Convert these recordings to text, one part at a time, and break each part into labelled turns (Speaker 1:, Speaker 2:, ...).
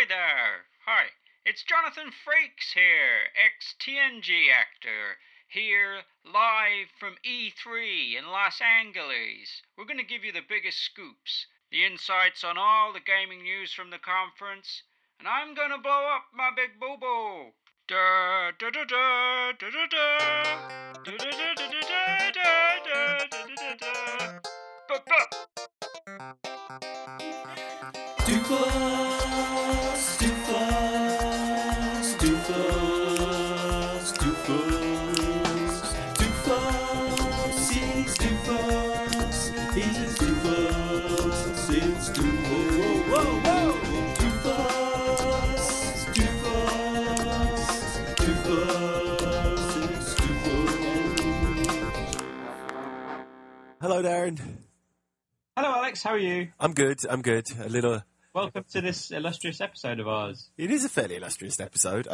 Speaker 1: Hi there. Hi. It's Jonathan Frakes here, ex-TNG actor, here live from E3 in Los Angeles. We're going to give you the biggest scoops, the insights on all the gaming news from the conference, and I'm going to blow up my big boo-boo. Da da da da da da da da da da da da da da da da.
Speaker 2: Doofus, Doofus, Doofus, Doofus, Doofus, he's Doofus, he's a Doofus, it's Doofus, whoa, whoa, Doofus, Doofus, Doofus, it's Doofus.
Speaker 3: Hello, Darren.
Speaker 4: Hello, Alex. How are you?
Speaker 3: I'm good. A little.
Speaker 4: Welcome to this illustrious episode of ours.
Speaker 3: It is a fairly illustrious episode.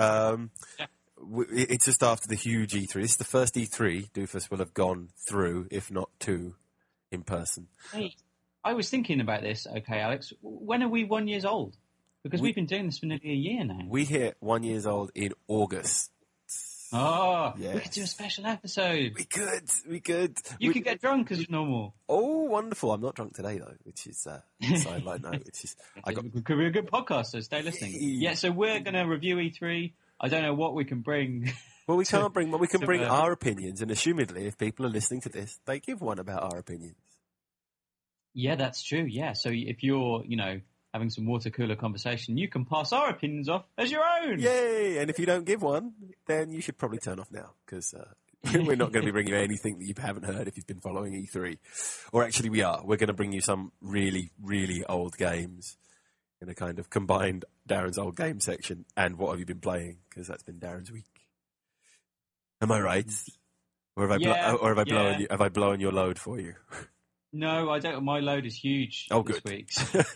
Speaker 3: It's just after the huge E3. This is the first E3 Doofus will have gone through, if not two, in person.
Speaker 4: Hey, I was thinking about this. Okay, Alex. When are we 1 year old? Because we've been doing this for nearly a year now.
Speaker 3: We hit 1 year old in August.
Speaker 4: Oh,
Speaker 3: Yes.
Speaker 4: we could do a special episode.
Speaker 3: We could.
Speaker 4: You could get drunk as normal.
Speaker 3: Oh, wonderful! I'm not drunk today though, which is a sideline note. Which is
Speaker 4: It could be a good podcast, so stay listening. Yeah, so we're going to review E3. I don't know what we can bring.
Speaker 3: Well, we can't bring. But we can bring
Speaker 4: to,
Speaker 3: our opinions, and assumedly, if people are listening to this, they give one about our opinions.
Speaker 4: Yeah, that's true. Yeah, so if you're, having some water cooler conversation, you can pass our opinions off as your own.
Speaker 3: Yay! And if you don't give one, then you should probably turn off now, because we're not going to be bringing you anything that you haven't heard if you've been following E3. Or actually we are. We're going to bring you some really, really old games in a kind of combined Darren's old game section and what have you been playing, because that's been Darren's week. Am I right? Or have I blown your load for you?
Speaker 4: No, I don't. My load is huge this week.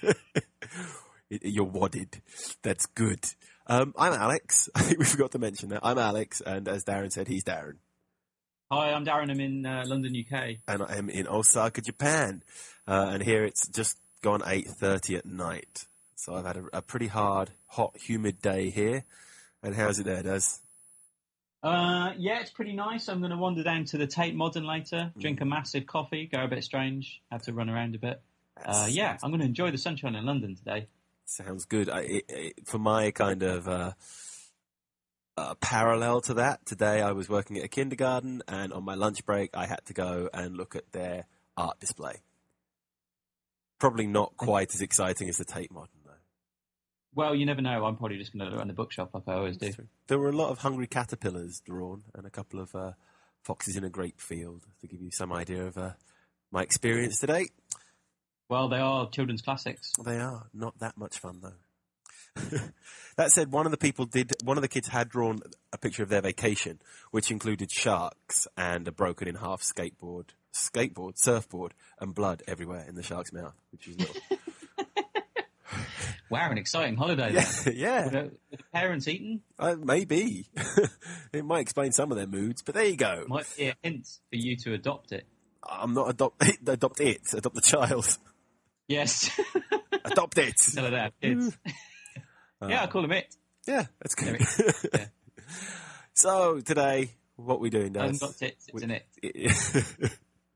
Speaker 3: You're wadded. That's good. I'm Alex. I think we forgot to mention that. I'm Alex, and as Darren said, he's Darren.
Speaker 4: Hi, I'm Darren. I'm in London, UK.
Speaker 3: And I am in Osaka, Japan. And here it's just gone 8:30 at night. So I've had a pretty hard, hot, humid day here. And how's it there, Des?
Speaker 4: Yeah, it's pretty nice. I'm going to wander down to the Tate Modern later, drink a massive coffee, go a bit strange, have to run around a bit. I'm going to enjoy the sunshine in London today.
Speaker 3: Sounds good. For my kind of parallel to that, today I was working at a kindergarten, and on my lunch break I had to go and look at their art display. Probably not quite as exciting as the Tate Modern, though.
Speaker 4: Well, you never know. I'm probably just going to run the bookshop like I always do.
Speaker 3: There were a lot of hungry caterpillars drawn, and a couple of foxes in a grape field, to give you some idea of my experience today.
Speaker 4: Well, they are children's classics.
Speaker 3: They are. Not that much fun, though. That said, one of the kids had drawn a picture of their vacation, which included sharks and a broken in half surfboard, and blood everywhere in the shark's mouth, which is little.
Speaker 4: Wow, an exciting holiday there.
Speaker 3: Yeah.
Speaker 4: Were the parents eaten?
Speaker 3: Maybe. It might explain some of their moods, but there you go.
Speaker 4: Might be a hint for you to adopt it.
Speaker 3: I'm not adopt the child.
Speaker 4: Yes.
Speaker 3: Adopt it.
Speaker 4: Tell her that, kids. Yeah, I call them it.
Speaker 3: Yeah, that's good.
Speaker 4: Yeah.
Speaker 3: So, today, what we doing, Daz?
Speaker 4: I haven't got tits, it's an it.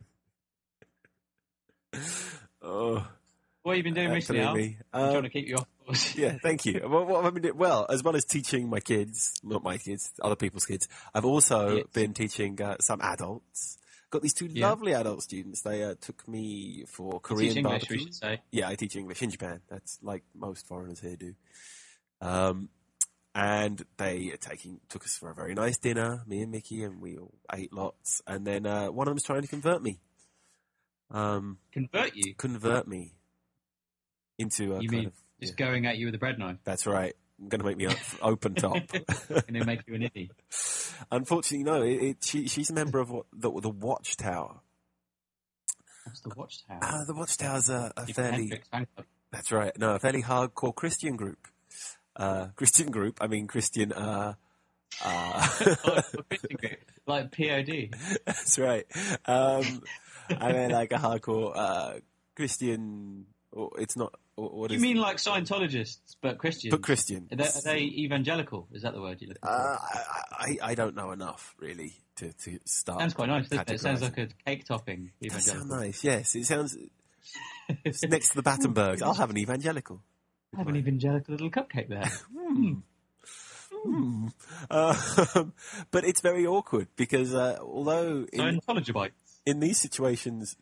Speaker 3: Oh.
Speaker 4: What have you been doing recently, Al? I'm trying to keep you off course.
Speaker 3: Yeah, thank you. What have I been doing? Well, as well as teaching my kids, not my kids, other people's kids, I've also been teaching some adults. Got these two lovely adult students. They took me for Korean
Speaker 4: teach English,
Speaker 3: barbecue.
Speaker 4: we should say.
Speaker 3: Yeah, I teach English in Japan. That's like most foreigners here do. And they took us for a very nice dinner, me and Mickey, and we all ate lots. And then one of them was trying to convert me.
Speaker 4: Convert you?
Speaker 3: Convert me into a
Speaker 4: you
Speaker 3: kind
Speaker 4: mean
Speaker 3: of...
Speaker 4: just going at you with a bread knife?
Speaker 3: That's right. I'm going to make me open top.
Speaker 4: Going to make you an idiot.
Speaker 3: Unfortunately, no. She's a member of the Watchtower.
Speaker 4: What's the Watchtower?
Speaker 3: The Watchtower's a fairly... That's right. No, a fairly hardcore Christian group. Christian group. I mean Christian...
Speaker 4: Christian group. Like POD.
Speaker 3: That's right. I mean like a hardcore Christian... It's not What
Speaker 4: You
Speaker 3: is?
Speaker 4: mean like Scientologists, but Christians?
Speaker 3: But Christian.
Speaker 4: Are they evangelical? Is that the word you're looking for?
Speaker 3: I don't know enough really to start.
Speaker 4: Sounds quite nice, doesn't it? It sounds
Speaker 3: categorising.
Speaker 4: like a cake topping
Speaker 3: It does sound
Speaker 4: evangelical.
Speaker 3: nice. Yes, it sounds. It's next to the Battenbergs. I'll have an evangelical.
Speaker 4: I have an evangelical little cupcake there.
Speaker 3: But it's very awkward because although
Speaker 4: Scientology
Speaker 3: in these situations,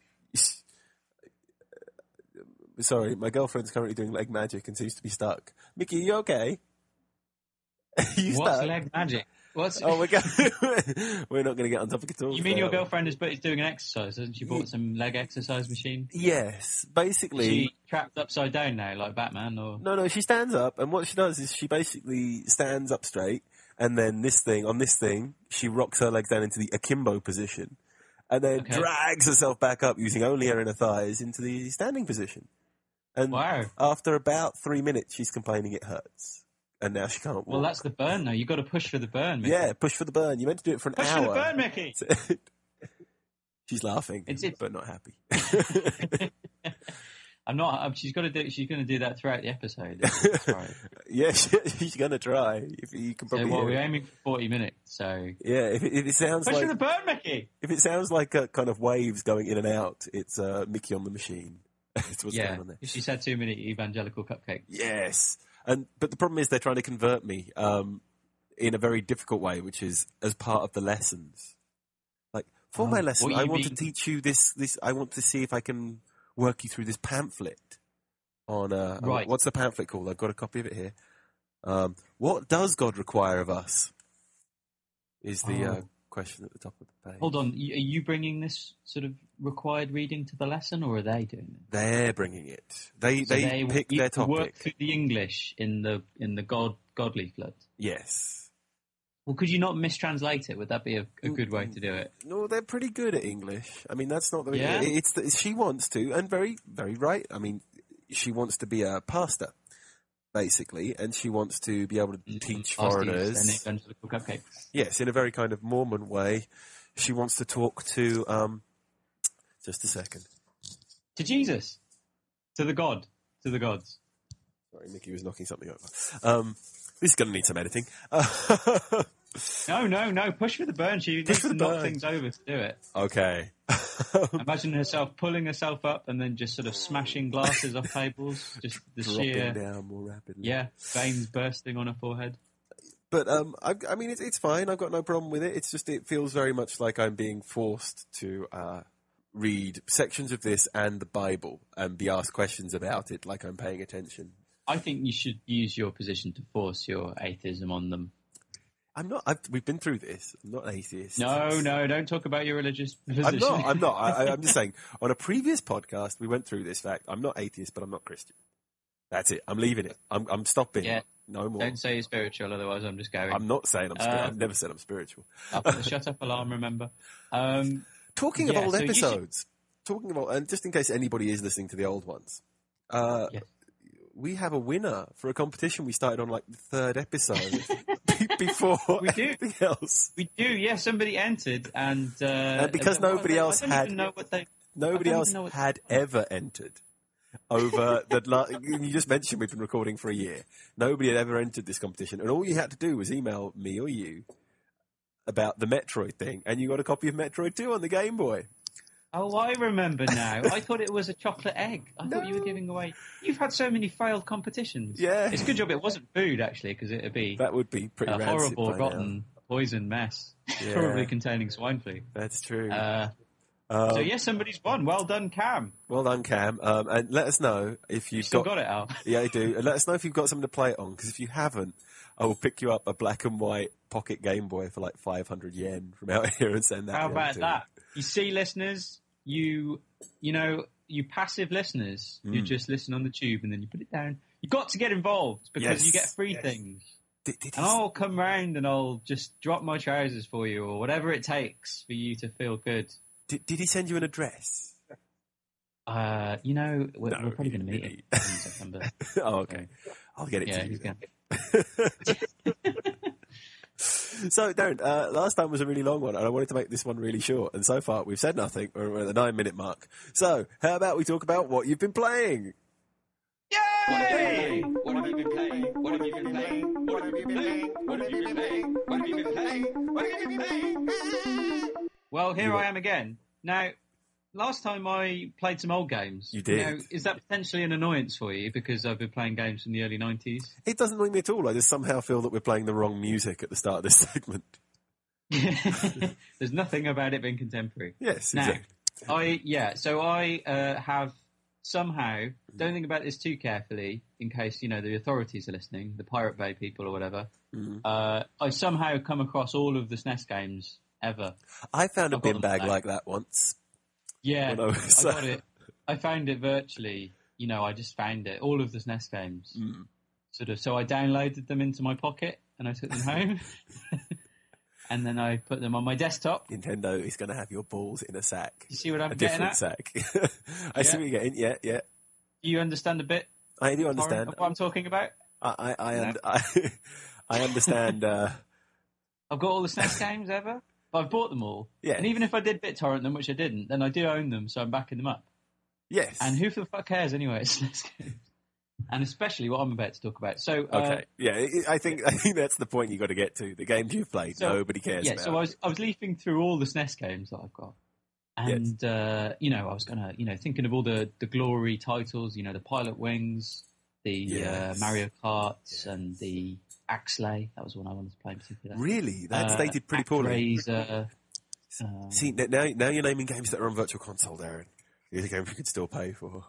Speaker 3: sorry, my girlfriend's currently doing leg magic and seems to be stuck. Mickey, are you okay? Are you
Speaker 4: What's
Speaker 3: stuck?
Speaker 4: leg magic? What's
Speaker 3: Oh my god, we're not going to get on topic at all.
Speaker 4: You mean your
Speaker 3: today, are
Speaker 4: girlfriend is doing an exercise, hasn't she? Bought some leg exercise machine.
Speaker 3: we? Yes, basically.
Speaker 4: Is she trapped upside down now, like Batman, or
Speaker 3: No, she stands up, and what she does is she basically stands up straight, and then on this thing, she rocks her legs down into the akimbo position, and then
Speaker 4: Okay.
Speaker 3: drags herself back up using only her inner thighs into the standing position. And
Speaker 4: Wow.
Speaker 3: after about 3 minutes, she's complaining it hurts, and now she can't walk.
Speaker 4: well, that's the burn. Though you got to push for the burn. Mickey.
Speaker 3: Yeah, push for the burn. You meant to do it for an
Speaker 4: push
Speaker 3: hour.
Speaker 4: for the burn, Mickey.
Speaker 3: She's laughing,
Speaker 4: It's-
Speaker 3: but not happy.
Speaker 4: I'm not. She's got to do. She's going to do that throughout the episode. That's right.
Speaker 3: Yeah, she's going to try. If you can
Speaker 4: So,
Speaker 3: probably
Speaker 4: well,
Speaker 3: hear
Speaker 4: we're
Speaker 3: it.
Speaker 4: aiming for 40 minutes. So
Speaker 3: Yeah, if it sounds
Speaker 4: push for
Speaker 3: like
Speaker 4: the burn, Mickey.
Speaker 3: if it sounds like a kind of waves going in and out, it's Mickey on the machine. It's what's
Speaker 4: Yeah,
Speaker 3: going on there.
Speaker 4: she's had too many evangelical cupcakes.
Speaker 3: Yes, but the problem is they're trying to convert me in a very difficult way, which is as part of the lessons. Like for my lesson,
Speaker 4: what
Speaker 3: I
Speaker 4: you
Speaker 3: want to
Speaker 4: mean-
Speaker 3: teach you this. I want to see if I can work you through this pamphlet. On
Speaker 4: Right.
Speaker 3: What's the pamphlet called? I've got a copy of it here. What does God require of us? Is the question at the top of the page.
Speaker 4: Hold on, are you bringing this sort of required reading to the lesson, or are they doing it?
Speaker 3: They're bringing it. They
Speaker 4: So
Speaker 3: pick their
Speaker 4: Work
Speaker 3: topic.
Speaker 4: through the English in the God leaflet.
Speaker 3: Yes.
Speaker 4: Well, could you not mistranslate it? Would that be a good way to do it?
Speaker 3: No, they're pretty good at English. I mean, that's not the.
Speaker 4: Yeah?
Speaker 3: She wants to, and very, very right. I mean, she wants to be a pastor, basically, and she wants to be able to teach
Speaker 4: And
Speaker 3: foreigners.
Speaker 4: evangelical cupcakes.
Speaker 3: Yes, in a very kind of Mormon way. She wants to talk to. Just a second.
Speaker 4: To Jesus. To the gods.
Speaker 3: Sorry, Mickey was knocking something over. This is going to need some editing.
Speaker 4: No. Push for the burn. She needs
Speaker 3: for
Speaker 4: to
Speaker 3: the
Speaker 4: knock
Speaker 3: burn.
Speaker 4: things over to do it.
Speaker 3: Okay.
Speaker 4: Imagine herself pulling herself up and then just sort of smashing glasses off tables. Just the
Speaker 3: Dropping
Speaker 4: sheer,
Speaker 3: down more rapidly.
Speaker 4: yeah, veins bursting on her forehead.
Speaker 3: But I mean, it's fine. I've got no problem with it. It's just it feels very much like I'm being forced to read sections of this and the Bible and be asked questions about it, like I'm paying attention.
Speaker 4: I think you should use your position to force your atheism on them.
Speaker 3: I'm not. We've been through this. I'm not an atheist.
Speaker 4: No, don't talk about your religious position.
Speaker 3: I'm not. I'm just saying. On a previous podcast, we went through this fact. I'm not atheist, but I'm not Christian. That's it. I'm leaving it. I'm stopping.
Speaker 4: Yeah.
Speaker 3: No more.
Speaker 4: Don't say you're spiritual, otherwise I'm just going.
Speaker 3: I'm not saying I'm spiritual. I've never said I'm spiritual.
Speaker 4: I'll put the shut up alarm, remember.
Speaker 3: Talking of
Speaker 4: Yeah,
Speaker 3: old
Speaker 4: so you should-
Speaker 3: episodes, and just in case anybody is listening to the old ones,
Speaker 4: Yes.
Speaker 3: we have a winner for a competition we started on like the third episode before
Speaker 4: We do.
Speaker 3: anything else.
Speaker 4: We do, yeah. Somebody entered, and
Speaker 3: because nobody else
Speaker 4: I don't
Speaker 3: had-
Speaker 4: even know what they.
Speaker 3: Nobody
Speaker 4: I don't
Speaker 3: else
Speaker 4: even know what-
Speaker 3: had ever entered over the. You just mentioned we've been recording for a year. Nobody had ever entered this competition, and all you had to do was email me or you about the Metroid thing, and you got a copy of Metroid 2 on the Game Boy.
Speaker 4: Oh, I remember now. I thought it was a chocolate egg. I thought you were
Speaker 3: No.
Speaker 4: giving away. You've had so many failed competitions.
Speaker 3: Yeah.
Speaker 4: It's a good job it wasn't food, actually, because it'd be
Speaker 3: That would be pretty
Speaker 4: a
Speaker 3: rancid
Speaker 4: horrible,
Speaker 3: by
Speaker 4: rotten, poison mess,
Speaker 3: Yeah.
Speaker 4: probably containing swine flu.
Speaker 3: now. That's true.
Speaker 4: So, yes, somebody's won. Well done, Cam.
Speaker 3: Well done, Cam. And let us know if
Speaker 4: You
Speaker 3: you've
Speaker 4: still got it, Al.
Speaker 3: Yeah, I do. And let us know if you've got something to play it on, because if you haven't, I will pick you up a black and white pocket Game Boy for like 500 yen from out here and send that.
Speaker 4: How
Speaker 3: over
Speaker 4: about
Speaker 3: to
Speaker 4: that? You see, listeners, you passive listeners who
Speaker 3: Hmm.
Speaker 4: just listen on the tube and then you put it down. You got to get involved because
Speaker 3: Yes.
Speaker 4: you get free things.
Speaker 3: Did he
Speaker 4: And I'll come round and I'll just drop my trousers for you or whatever it takes for you to feel good.
Speaker 3: did he send you an address?
Speaker 4: We're
Speaker 3: No,
Speaker 4: probably going to meet
Speaker 3: really.
Speaker 4: in September.
Speaker 3: Oh, okay. I'll get it
Speaker 4: Yeah,
Speaker 3: to you.
Speaker 4: he's
Speaker 3: then.
Speaker 4: going.
Speaker 3: So, Darren, last time was a really long one, and I wanted to make this one really short. And so far, we've said nothing. We're at the 9-minute mark. So, how about we talk about what you've been playing?
Speaker 4: Yeah!
Speaker 1: playing? What have you been playing? What have you been playing? What have you been playing? What have you been playing? What have you been playing? What have you been playing?
Speaker 4: Well, here I am again. Now, last time I played some old games.
Speaker 3: You did.
Speaker 4: Now, is that potentially an annoyance for you because I've been playing games from the early 90s?
Speaker 3: It doesn't annoy me at all. I just somehow feel that we're playing the wrong music at the start of this segment.
Speaker 4: There's nothing about it being contemporary.
Speaker 3: Yes,
Speaker 4: Now,
Speaker 3: exactly.
Speaker 4: So I have somehow, don't think about this too carefully in case, the authorities are listening, the Pirate Bay people or whatever. I somehow come across all of the SNES games ever.
Speaker 3: I found a
Speaker 4: I've got
Speaker 3: bin
Speaker 4: them
Speaker 3: bag
Speaker 4: back.
Speaker 3: like that once.
Speaker 4: Yeah,
Speaker 3: When I was-
Speaker 4: I got it. I found it virtually. I just found it. All of the SNES games. Sort of. So I downloaded them into my pocket and I took them home. And then I put them on my desktop.
Speaker 3: Nintendo is going to have your balls in a sack.
Speaker 4: You see what I'm
Speaker 3: A
Speaker 4: getting
Speaker 3: different
Speaker 4: at?
Speaker 3: sack. I see what you're getting. Yeah, yeah.
Speaker 4: Do you understand a bit,
Speaker 3: I do
Speaker 4: Warren,
Speaker 3: understand.
Speaker 4: of what I'm talking about?
Speaker 3: I understand.
Speaker 4: I've got all the SNES games ever. I've bought them all.
Speaker 3: Yeah.
Speaker 4: And even if I did BitTorrent them, which I didn't, then I do own them, so I'm backing them up.
Speaker 3: Yes.
Speaker 4: And who the fuck cares anyway? It's SNES games. And especially what I'm about to talk about. So,
Speaker 3: Okay. Yeah, I think that's the point you got to get to. The games you've played,
Speaker 4: So-
Speaker 3: nobody cares
Speaker 4: yeah,
Speaker 3: about.
Speaker 4: so I was leafing through all the SNES games that I've got. And, I was going to, thinking of all the glory titles, the Pilot Wings, the
Speaker 3: Yes.
Speaker 4: Mario Karts, and the Axlay. That was one I wanted to play in particular.
Speaker 3: Really, that's dated pretty poorly.
Speaker 4: Actraiser,
Speaker 3: See, now you're naming games that are on Virtual Console, Darren. These are games you could still pay for.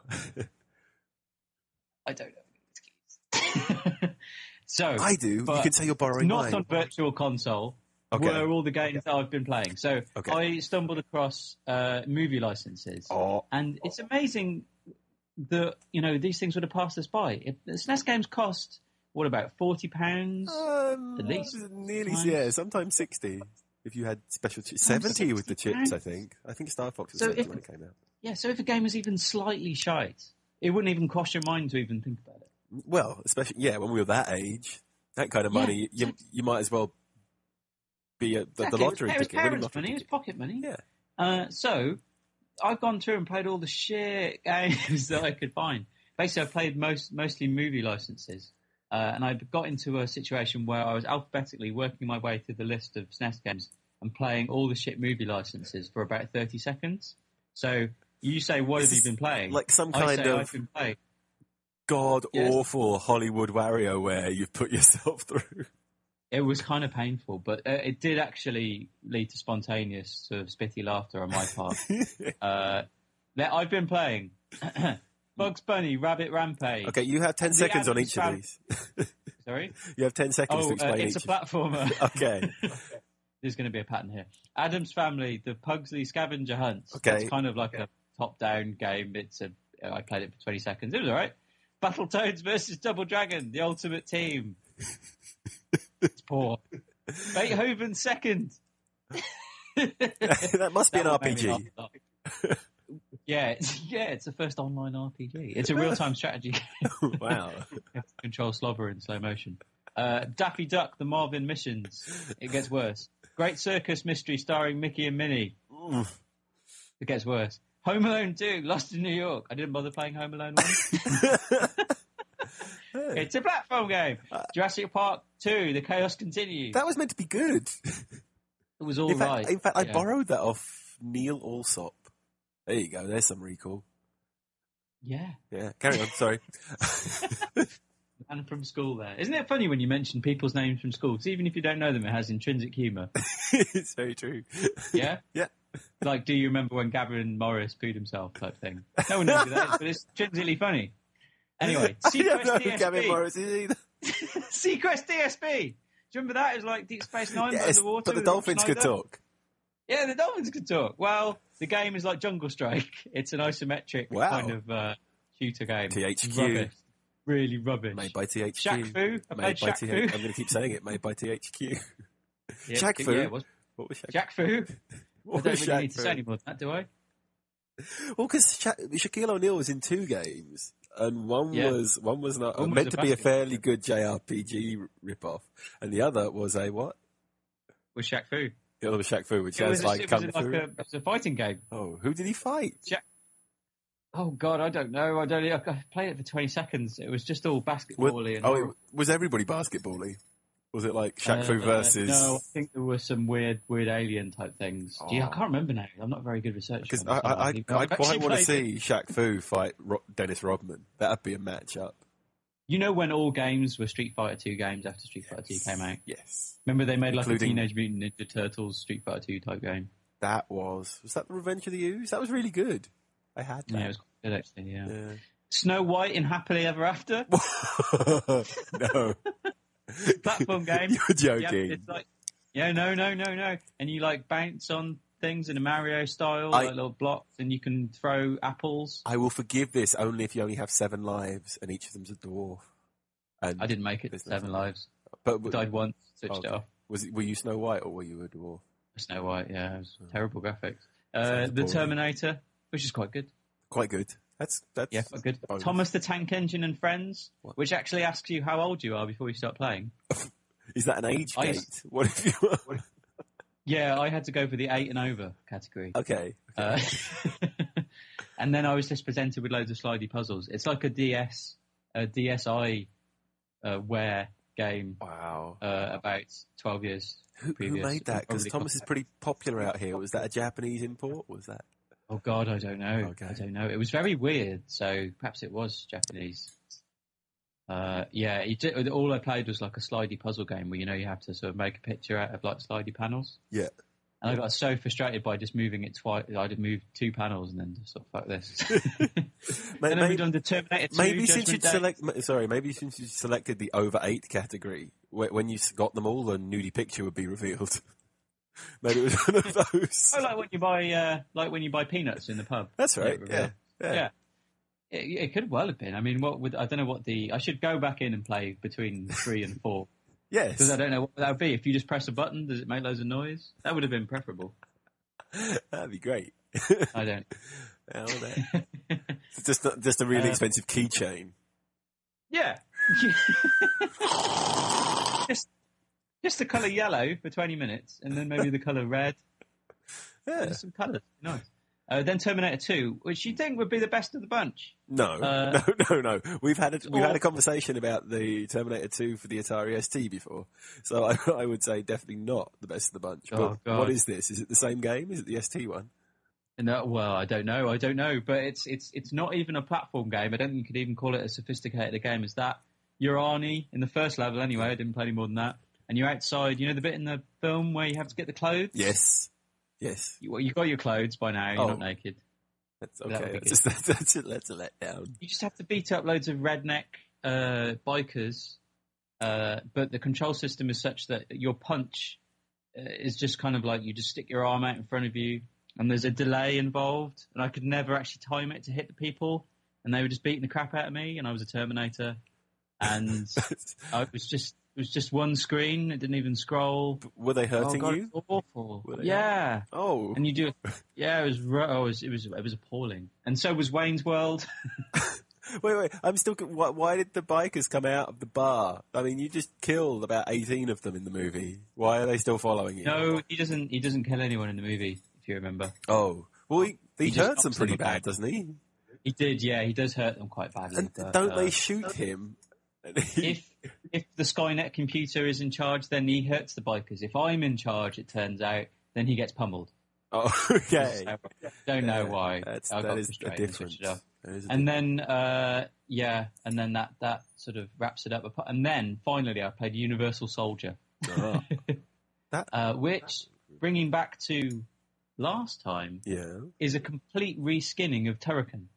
Speaker 4: I don't know. So
Speaker 3: I do. You
Speaker 4: but
Speaker 3: could say you're borrowing
Speaker 4: not
Speaker 3: mine.
Speaker 4: on Virtual Console.
Speaker 3: Okay.
Speaker 4: Were all the games that I've been playing. So
Speaker 3: Okay.
Speaker 4: I stumbled across movie licenses.
Speaker 3: Oh,
Speaker 4: And it's amazing that, these things would have passed us by. The SNES games cost, what, about £40? At least.
Speaker 3: nearly,
Speaker 4: Sometimes.
Speaker 3: yeah, sometimes 60 if you had special chips. 70 with the chips, I think. I think Star Fox was
Speaker 4: So
Speaker 3: 70
Speaker 4: if-
Speaker 3: when it came out.
Speaker 4: Yeah, so if a game was even slightly shite, it wouldn't even cross your mind to even think about it.
Speaker 3: Well, especially, when we were that age, that kind of
Speaker 4: Yeah,
Speaker 3: money, you might as well be the
Speaker 4: Exactly.
Speaker 3: lottery
Speaker 4: It was
Speaker 3: ticket. winning
Speaker 4: parents'
Speaker 3: lottery
Speaker 4: money, it was
Speaker 3: ticket.
Speaker 4: pocket money.
Speaker 3: Yeah.
Speaker 4: So I've gone through and played all the shit games that I could find. Basically, I played mostly movie licenses. And I got into a situation where I was alphabetically working my way through the list of SNES games and playing all the shit movie licenses for about 30 seconds. So you say, what have you been playing?
Speaker 3: Like some
Speaker 4: I
Speaker 3: kind
Speaker 4: say
Speaker 3: of
Speaker 4: I've been playing.
Speaker 3: god-awful Hollywood WarioWare you've put yourself through.
Speaker 4: It was kind of painful, but it did actually lead to spontaneous sort of spitty laughter on my part. That I've been playing Bugs Bunny, Rabbit Rampage.
Speaker 3: Okay, you have 10
Speaker 4: The
Speaker 3: seconds on
Speaker 4: Addams
Speaker 3: each of
Speaker 4: Family-
Speaker 3: these.
Speaker 4: Sorry?
Speaker 3: You have 10 seconds to explain
Speaker 4: it's a
Speaker 3: each.
Speaker 4: platformer.
Speaker 3: Okay.
Speaker 4: There's going to be a pattern here. Adam's Family, the Pugsley Scavenger Hunt.
Speaker 3: Okay.
Speaker 4: It's kind of like a top-down game. I played it for 20 seconds. It was all right. Battletoads versus Double Dragon, the Ultimate Team. It's poor. Beethoven Second.
Speaker 3: That must be an
Speaker 4: That one made me
Speaker 3: RPG.
Speaker 4: laugh a lot. It's the first online RPG. It's a real-time strategy game.
Speaker 3: Wow.
Speaker 4: You have to control Slobber in slow motion. Daffy Duck, the Marvin Missions. It gets worse. Great Circus Mystery starring Mickey and Minnie.
Speaker 3: Oof.
Speaker 4: It gets worse. Home Alone 2, Lost in New York. I didn't bother playing Home Alone 1. It's a platform game. Jurassic Park 2, The Chaos Continues.
Speaker 3: That was meant to be good.
Speaker 4: It was all
Speaker 3: In
Speaker 4: right.
Speaker 3: fact, I
Speaker 4: Yeah.
Speaker 3: borrowed that off Neil Alsop. There you go. There's some recall.
Speaker 4: Yeah.
Speaker 3: Yeah. Carry on. Sorry.
Speaker 4: And from school there. Isn't it funny when you mention people's names from school? Because even if you don't know them, it has intrinsic humour.
Speaker 3: It's very true.
Speaker 4: Yeah?
Speaker 3: Yeah.
Speaker 4: Like, do you remember when Gavin Morris pooed himself type thing? No one knows who that is, but it's intrinsically funny. Anyway,
Speaker 3: I don't
Speaker 4: Sequest
Speaker 3: know who Gavin
Speaker 4: DSP.
Speaker 3: Morris is either.
Speaker 4: Sequest DSP. Do you remember that? It was like Deep Space Nine but
Speaker 3: Yes,
Speaker 4: underwater.
Speaker 3: but the
Speaker 4: with Rob
Speaker 3: dolphins could
Speaker 4: Schneider.
Speaker 3: talk.
Speaker 4: Yeah, the dolphins could talk. Well, the game is like Jungle Strike. It's an isometric
Speaker 3: Wow.
Speaker 4: kind of shooter game.
Speaker 3: THQ.
Speaker 4: Rubbish. Really rubbish.
Speaker 3: Made by THQ.
Speaker 4: Shaq Fu. I played Shaq Fu.
Speaker 3: I'm going to keep saying it. Made by THQ.
Speaker 4: Yeah,
Speaker 3: Shaq Fu?
Speaker 4: Yeah, it was.
Speaker 3: What was Shaq?
Speaker 4: Shaq Fu. I
Speaker 3: What
Speaker 4: don't
Speaker 3: was
Speaker 4: really
Speaker 3: Shaq
Speaker 4: need to
Speaker 3: Fu?
Speaker 4: say any more than that, do I?
Speaker 3: Well, because Shaquille O'Neal was in 2 games, and one
Speaker 4: Yeah.
Speaker 3: was not
Speaker 4: One was
Speaker 3: meant
Speaker 4: a
Speaker 3: to be a
Speaker 4: basketball
Speaker 3: fairly good JRPG rip-off, and the other was a what?
Speaker 4: With Shaq Fu.
Speaker 3: The other was Shaq Fu, which
Speaker 4: It was,
Speaker 3: sounds like Kung Fu.
Speaker 4: it was a fighting game.
Speaker 3: Oh, who did he fight?
Speaker 4: Oh God, I don't know. I played it for 20 seconds. It was just all basketball-y and
Speaker 3: Was everybody basketball-y? Was it like Shaq Fu versus?
Speaker 4: No, I think there were some weird alien type things. Gee, I can't remember now. I'm not a very good researcher.
Speaker 3: Because I quite want to see Shaq Fu fight Dennis Rodman. That'd be a matchup.
Speaker 4: You know when all games were Street Fighter 2 games after Street Fighter 2 came out?
Speaker 3: Yes.
Speaker 4: Remember they made like a
Speaker 3: Including-
Speaker 4: Teenage Mutant Ninja Turtles Street Fighter 2 type game?
Speaker 3: That was that the Revenge of the Ooze? That was really good. I had that.
Speaker 4: Yeah, it was quite good actually, yeah.
Speaker 3: Yeah.
Speaker 4: Snow White in Happily Ever After?
Speaker 3: No.
Speaker 4: Platform game.
Speaker 3: You're joking.
Speaker 4: Yeah, it's like, no. And you like bounce on things in a Mario style, like little blocks, and you can throw apples.
Speaker 3: I will forgive this only if you only have 7 lives and each of them's a dwarf. And
Speaker 4: I didn't make it to 7 lives.
Speaker 3: But
Speaker 4: Died once, switched it off.
Speaker 3: Were you Snow White or were you a dwarf?
Speaker 4: Snow White, yeah, it was terrible graphics.
Speaker 3: Sounds
Speaker 4: The
Speaker 3: boring.
Speaker 4: Terminator, which is quite good.
Speaker 3: Quite good. That's
Speaker 4: Yeah, quite good.
Speaker 3: bonus.
Speaker 4: Thomas the Tank Engine and Friends,
Speaker 3: What?
Speaker 4: which actually asks you how old you are before you start playing.
Speaker 3: Is that an age
Speaker 4: I-
Speaker 3: gate? What if you?
Speaker 4: Yeah, I had to go for the 8 and over category.
Speaker 3: Okay.
Speaker 4: And then I was just presented with loads of slidey puzzles. It's like a DSi Ware game
Speaker 3: Wow.
Speaker 4: about 12 years
Speaker 3: Who
Speaker 4: previous.
Speaker 3: made that? Because
Speaker 4: Probably
Speaker 3: Thomas is pretty popular out here. Was that a Japanese import? Was that?
Speaker 4: Oh God, I don't know.
Speaker 3: Okay.
Speaker 4: I don't know. It was very weird, so perhaps it was Japanese. All I played was like a slidey puzzle game where you have to sort of make a picture out of like slidey panels.
Speaker 3: Yeah.
Speaker 4: And I got so frustrated by just moving it twice. I did move 2 panels and then just sort of fuck this. And then we done the Terminator 2.
Speaker 3: Maybe since
Speaker 4: Judgment
Speaker 3: you
Speaker 4: Day.
Speaker 3: maybe since you selected the over 8 category, when you got them all, the nudie picture would be revealed. Maybe it was one of those.
Speaker 4: Oh, like when you buy peanuts in the pub.
Speaker 3: That's right.
Speaker 4: Yeah.
Speaker 3: Yeah.
Speaker 4: It could well have been. I mean, I don't know what I should go back in and play between 3 and 4
Speaker 3: Yes.
Speaker 4: because I don't know what that would be. If you just press a button, does it make loads of noise? That would have been preferable.
Speaker 3: That'd be great.
Speaker 4: I don't.
Speaker 3: Well, there. It's just a really expensive keychain.
Speaker 4: Yeah. just the colour yellow for 20 minutes, and then maybe the colour red.
Speaker 3: Yeah.
Speaker 4: Just some colours. Nice. Then Terminator 2, which you think would be the best of the bunch.
Speaker 3: No, no. We've had a conversation about the Terminator 2 for the Atari ST before, so I would say definitely not the best of the bunch.
Speaker 4: Oh,
Speaker 3: but
Speaker 4: God.
Speaker 3: what is this? Is it the same game? Is it the ST one?
Speaker 4: No, well, I don't know, but it's not even a platform game. I don't think you could even call it as sophisticated a game as that. You're Arnie in the first level anyway. I didn't play any more than that. And you're outside. You know the bit in the film where you have to get the clothes?
Speaker 3: Yes.
Speaker 4: You got your clothes by now. You're not naked.
Speaker 3: That's
Speaker 4: That would
Speaker 3: okay.
Speaker 4: be
Speaker 3: That's a letdown.
Speaker 4: You just have to beat up loads of redneck bikers, but the control system is such that your punch is just kind of like you just stick your arm out in front of you, and there's a delay involved, and I could never actually time it to hit the people, and they were just beating the crap out of me, and I was a Terminator, and it was just one screen. It didn't even scroll.
Speaker 3: Were they hurting
Speaker 4: God,
Speaker 3: you?
Speaker 4: it was awful.
Speaker 3: Were they?
Speaker 4: Yeah.
Speaker 3: Oh.
Speaker 4: And you do it. Yeah, it was appalling. And so was Wayne's World.
Speaker 3: Wait. I'm still. Why did the bikers come out of the bar? I mean, you just killed about 18 of them in the movie. Why are they still following you?
Speaker 4: No, he doesn't. He doesn't kill anyone in the movie, if you remember.
Speaker 3: Oh. Well, he
Speaker 4: just
Speaker 3: hurts them
Speaker 4: knocks them
Speaker 3: pretty bad,
Speaker 4: about.
Speaker 3: doesn't he?
Speaker 4: He did, yeah. He does hurt them quite badly.
Speaker 3: And
Speaker 4: but,
Speaker 3: don't they shoot him?
Speaker 4: If the Skynet computer is in charge, then he hurts the bikers. If I'm in charge, it turns out, then he gets pummeled.
Speaker 3: Oh, okay.
Speaker 4: So, don't know why.
Speaker 3: That
Speaker 4: I got
Speaker 3: is a
Speaker 4: frustrated and
Speaker 3: difference.
Speaker 4: switched it off.
Speaker 3: That is a
Speaker 4: And then, and then that sort of wraps it up. And then finally, I played Universal Soldier, which, bringing back to last time,
Speaker 3: Yeah.
Speaker 4: is a complete reskinning of Turrican.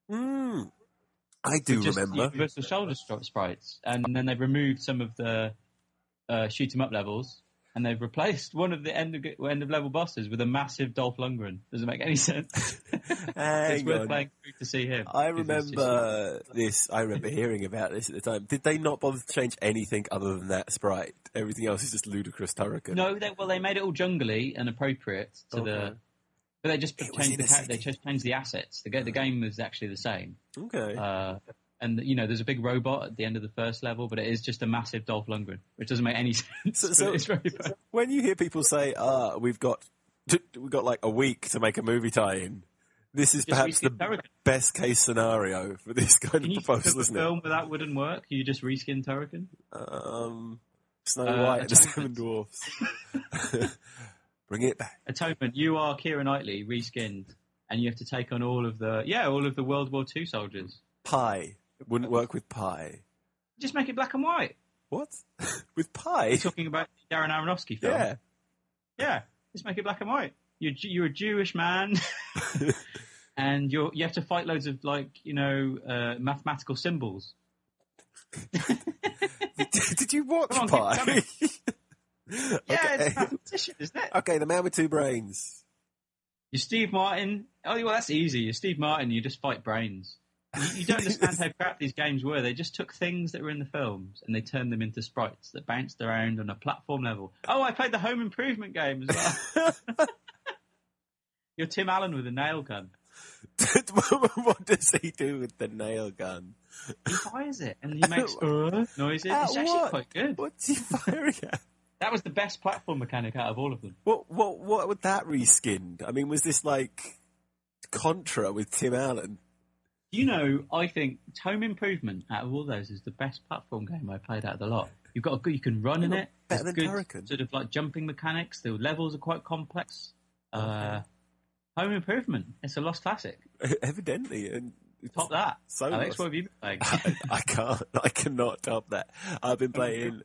Speaker 3: I do
Speaker 4: Just
Speaker 3: remember.
Speaker 4: Universal Soldier sprites, and then they've removed some of the shoot 'em up levels, and they've replaced one of the end of level bosses with a massive Dolph Lundgren. Doesn't make any sense. It's
Speaker 3: Hang
Speaker 4: worth
Speaker 3: on.
Speaker 4: playing through to see him.
Speaker 3: I
Speaker 4: because it's just-
Speaker 3: remember this. I remember hearing about this at the time. Did they not bother to change anything other than that sprite? Everything else is just ludicrous Turrican.
Speaker 4: No, they made it all jungly and appropriate to
Speaker 3: Okay.
Speaker 4: But they just
Speaker 3: It was
Speaker 4: changed
Speaker 3: in
Speaker 4: the
Speaker 3: a
Speaker 4: character. They
Speaker 3: city.
Speaker 4: just changed the assets. The game is actually the same.
Speaker 3: Okay.
Speaker 4: And there's a big robot at the end of the first level, but it is just a massive Dolph Lundgren, which doesn't make any sense.
Speaker 3: So-
Speaker 4: but it's very fun.
Speaker 3: When you hear people say, we've got like a week to make a movie tie-in," This is
Speaker 4: Just
Speaker 3: perhaps the
Speaker 4: reskin Turrican.
Speaker 3: best case scenario for this kind
Speaker 4: Can
Speaker 3: of
Speaker 4: you think
Speaker 3: proposal,
Speaker 4: of a
Speaker 3: isn't it?
Speaker 4: film where that wouldn't work? You just reskin Turrican?
Speaker 3: Snow White and the
Speaker 4: Atonement.
Speaker 3: Seven Dwarfs. Bring it back.
Speaker 4: Atonement. You are Keira Knightley reskinned, and you have to take on all of the World War II soldiers.
Speaker 3: Pie. It wouldn't work with pie.
Speaker 4: Just make it black and white.
Speaker 3: What? With pie?
Speaker 4: You're talking about the Darren Aronofsky film.
Speaker 3: Yeah.
Speaker 4: Yeah. Just make it black and white. You're a Jewish man, and you have to fight loads of mathematical symbols.
Speaker 3: Did you watch
Speaker 4: Come on,
Speaker 3: Pie?
Speaker 4: Yeah,
Speaker 3: Okay.
Speaker 4: it's mathematician, isn't it?
Speaker 3: Okay, the man with two brains.
Speaker 4: You're Steve Martin. Oh, well, that's easy. You're Steve Martin. You just fight brains. You don't understand how crap these games were. They just took things that were in the films and they turned them into sprites that bounced around on a platform level. Oh, I played the Home Improvement game as well. You're Tim Allen with a nail gun.
Speaker 3: What does he do with the nail gun?
Speaker 4: He fires it and he makes noises.
Speaker 3: At
Speaker 4: It's actually
Speaker 3: what?
Speaker 4: quite good.
Speaker 3: What's he firing at?
Speaker 4: That was the best platform mechanic out of all of them.
Speaker 3: What would that reskinned? I mean, was this like Contra with Tim Allen?
Speaker 4: You know, I think Home Improvement out of all those is the best platform game I played out of the lot. You can run in it.
Speaker 3: Better
Speaker 4: There's
Speaker 3: than
Speaker 4: good
Speaker 3: Turrican.
Speaker 4: sort of like jumping mechanics. The levels are quite complex. Home Improvement. It's a lost classic.
Speaker 3: Evidently, and
Speaker 4: Top that.
Speaker 3: So
Speaker 4: Alex,
Speaker 3: lost.
Speaker 4: what have you been playing?
Speaker 3: I cannot top that. I've been playing.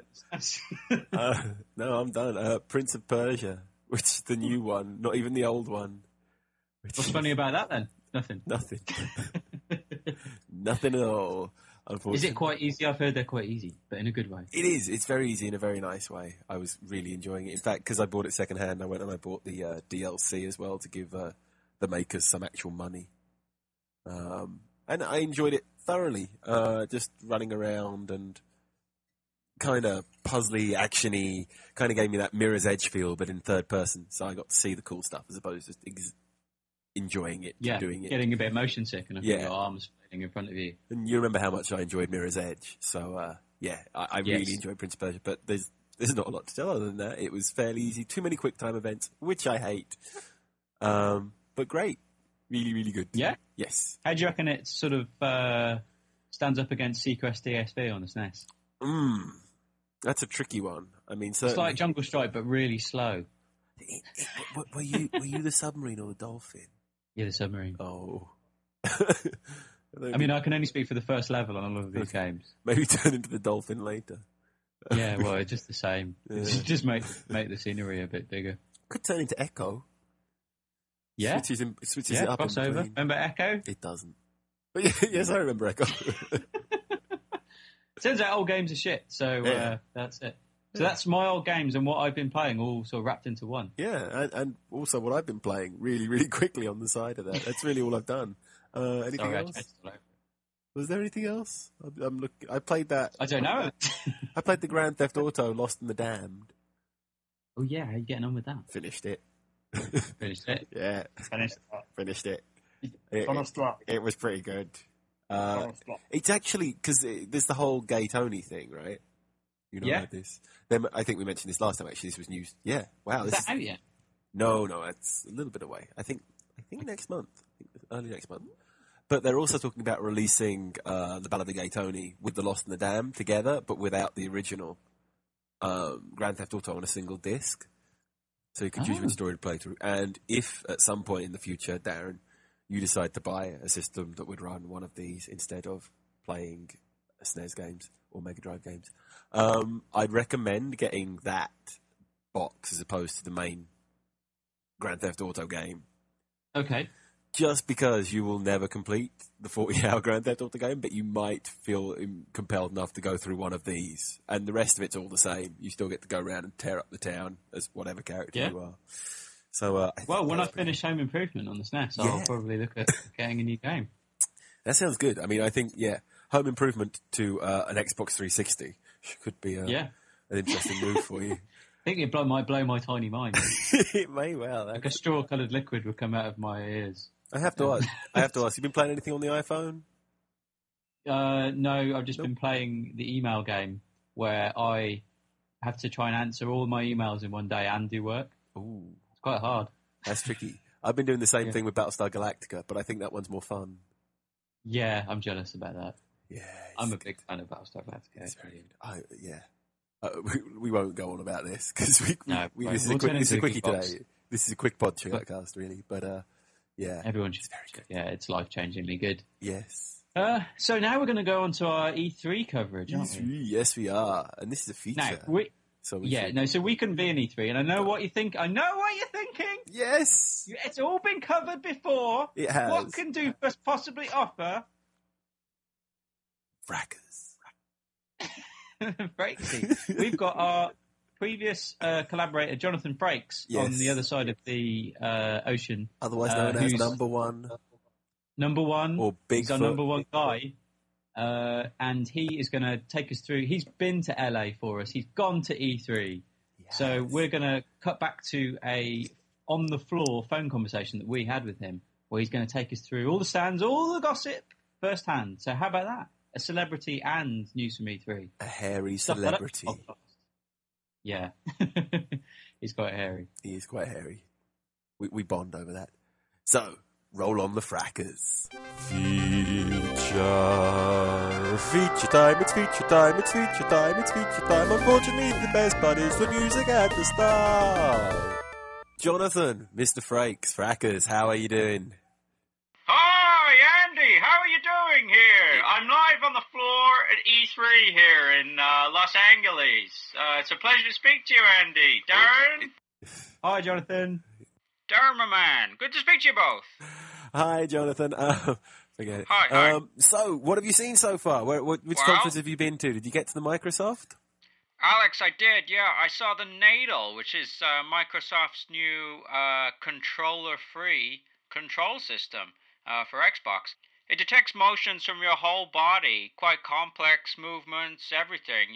Speaker 3: No, I'm done. Prince of Persia, which is the new one, not even the old one.
Speaker 4: What's funny about that then? Nothing.
Speaker 3: Nothing. Nothing at all. Unfortunately,
Speaker 4: Is it quite easy? I've heard they're quite easy, but in a good way.
Speaker 3: It is. It's very easy in a very nice way. I was really enjoying it. In fact, because I bought it secondhand, I went and I bought the DLC as well to give the makers some actual money. And I enjoyed it thoroughly. Just running around and kind of puzzly, actiony, kind of gave me that Mirror's Edge feel, but in third person. So I got to see the cool stuff as opposed to just enjoying it,
Speaker 4: Yeah,
Speaker 3: doing it.
Speaker 4: getting a bit motion sick and
Speaker 3: Yeah.
Speaker 4: your arms flailing in front of you.
Speaker 3: And you remember how much I enjoyed Mirror's Edge. So, I
Speaker 4: Yes.
Speaker 3: really enjoyed Prince of Persia. But there's not a lot to tell other than that. It was fairly easy. Too many quick time events, which I hate. But great. Really, really good.
Speaker 4: Yeah?
Speaker 3: Yes.
Speaker 4: How do you reckon it sort of stands up against Seacrest DSV on the SNES?
Speaker 3: That's a tricky one. I mean,
Speaker 4: It's
Speaker 3: certainly.
Speaker 4: like Jungle Strike, but really slow.
Speaker 3: Were you the submarine or the dolphin?
Speaker 4: Yeah, the submarine.
Speaker 3: Oh.
Speaker 4: I mean, I can only speak for the first level on all of these games.
Speaker 3: Maybe turn into the dolphin later.
Speaker 4: Yeah, well, it's just the same.
Speaker 3: Yeah.
Speaker 4: Just make the scenery a bit bigger.
Speaker 3: Could turn into Echo.
Speaker 4: Yeah,
Speaker 3: Switches
Speaker 4: yeah,
Speaker 3: it up in
Speaker 4: crossover.
Speaker 3: between.
Speaker 4: Remember Echo?
Speaker 3: It doesn't. But yes, I remember Echo.
Speaker 4: Turns out old games are shit, so
Speaker 3: Yeah.
Speaker 4: that's it. So that's my old games and what I've been playing all sort of wrapped into one.
Speaker 3: Yeah, and also what I've been playing really, really quickly on the side of that. That's really all I've done. Anything
Speaker 4: Sorry, I
Speaker 3: else?
Speaker 4: chased it all over.
Speaker 3: Was there anything else? I'm looking. I played that.
Speaker 4: I don't know.
Speaker 3: I played the Grand Theft Auto Lost and the Damned.
Speaker 4: Oh yeah, how are you getting on with that?
Speaker 3: Finished it.
Speaker 4: Finished it.
Speaker 3: Yeah, finished it. It was pretty good. It's actually because there's the whole Gay Tony thing, right? You know
Speaker 4: Yeah.
Speaker 3: about this. Then I think we mentioned this last time. Actually, this was news. Yeah. Wow.
Speaker 4: Is
Speaker 3: This
Speaker 4: that out yet?
Speaker 3: No, it's a little bit away. I think next month. Early next month. But they're also talking about releasing the Ballad of Gay Tony with The Lost and the Damned together, but without the original Grand Theft Auto on a single disc. So you could choose which story to play through. And if at some point in the future, Darren, you decide to buy a system that would run one of these instead of playing SNES games or Mega Drive games, I'd recommend getting that box as opposed to the main Grand Theft Auto game.
Speaker 4: Okay.
Speaker 3: Just because you will never complete the 40-hour Grand Theft Auto game, but you might feel compelled enough to go through one of these, and the rest of it's all the same. You still get to go around and tear up the town as whatever character you are. So, I think
Speaker 4: Well, when I
Speaker 3: that's pretty
Speaker 4: finish Home Improvement on the SNES,
Speaker 3: Yeah.
Speaker 4: I'll probably look at getting a new game.
Speaker 3: That sounds good. I mean, I think Home Improvement to an Xbox 360 could be an interesting move for you.
Speaker 4: I think it might blow my tiny mind.
Speaker 3: It may well.
Speaker 4: Like a straw-coloured liquid would come out of my ears.
Speaker 3: I have to ask. You been playing anything on the iPhone?
Speaker 4: No, I've just been playing the email game where I have to try and answer all my emails in one day and do work.
Speaker 3: Ooh,
Speaker 4: It's quite hard.
Speaker 3: that's tricky. I've been doing the same
Speaker 4: Yeah.
Speaker 3: thing with Battlestar Galactica, but I think that one's more fun.
Speaker 4: Yeah, I'm jealous about that.
Speaker 3: Yeah,
Speaker 4: I'm a big fan of Battlestar Galactica.
Speaker 3: It's very good. Yeah. We won't go on about this because
Speaker 4: No,
Speaker 3: this is
Speaker 4: we'll
Speaker 3: a quick,
Speaker 4: turn
Speaker 3: this is a
Speaker 4: into a
Speaker 3: quickie
Speaker 4: geekbox.
Speaker 3: today. This is a quick podcast, really. But yeah,
Speaker 4: Everyone should.
Speaker 3: it's very good.
Speaker 4: Yeah, it's life-changingly good.
Speaker 3: Yes.
Speaker 4: So now we're going to go on to our E3 coverage, aren't we?
Speaker 3: Yes, we are, and this is a feature.
Speaker 4: Now,
Speaker 3: so
Speaker 4: so we couldn't be an E3, and I know what you think. I know what you're thinking.
Speaker 3: Yes,
Speaker 4: It's all been covered before.
Speaker 3: it has.
Speaker 4: What can Doofus possibly offer?
Speaker 3: Frackers.
Speaker 4: Frakesy. We've got our previous collaborator, Jonathan Frakes, on
Speaker 3: Yes.
Speaker 4: the other side of the ocean.
Speaker 3: Otherwise known as
Speaker 4: who's
Speaker 3: number one
Speaker 4: Number one.
Speaker 3: or
Speaker 4: He's our
Speaker 3: Bigfoot.
Speaker 4: number one guy. And he is going to take us through. He's been to LA for us. He's gone to E3. So we're going to cut back to a on-the-floor phone conversation that we had with him, where he's going to take us through all the stands, all the gossip firsthand. So how about that? A celebrity and news from E3.
Speaker 3: a hairy
Speaker 4: Stuff like that.
Speaker 3: celebrity.
Speaker 4: Podcast. Yeah. He's quite hairy.
Speaker 3: He is quite hairy. We bond over that. So, roll on the frackers. Feature time, it's feature time, it's feature time, it's feature time. Unfortunately, the best part is the music at the start. Jonathan, Mr. Frakes, frackers, how are you doing?
Speaker 1: Hi, Andy. How are you doing here? I'm live on the floor at E3 here in Los Angeles. It's a pleasure to speak to you, Andy. Darren?
Speaker 4: Hi, Jonathan.
Speaker 1: Darren, my man. Good to speak to you both.
Speaker 3: Hi, Jonathan. Forget it.
Speaker 1: Hi.
Speaker 3: So, what have you seen so far? Which
Speaker 1: Well-
Speaker 3: conference have you been to? Did you get to the Microsoft?
Speaker 1: Alex, I did, yeah. I saw the Nadal, which is Microsoft's new controller-free control system for Xbox. It detects motions from your whole body, quite complex movements, everything,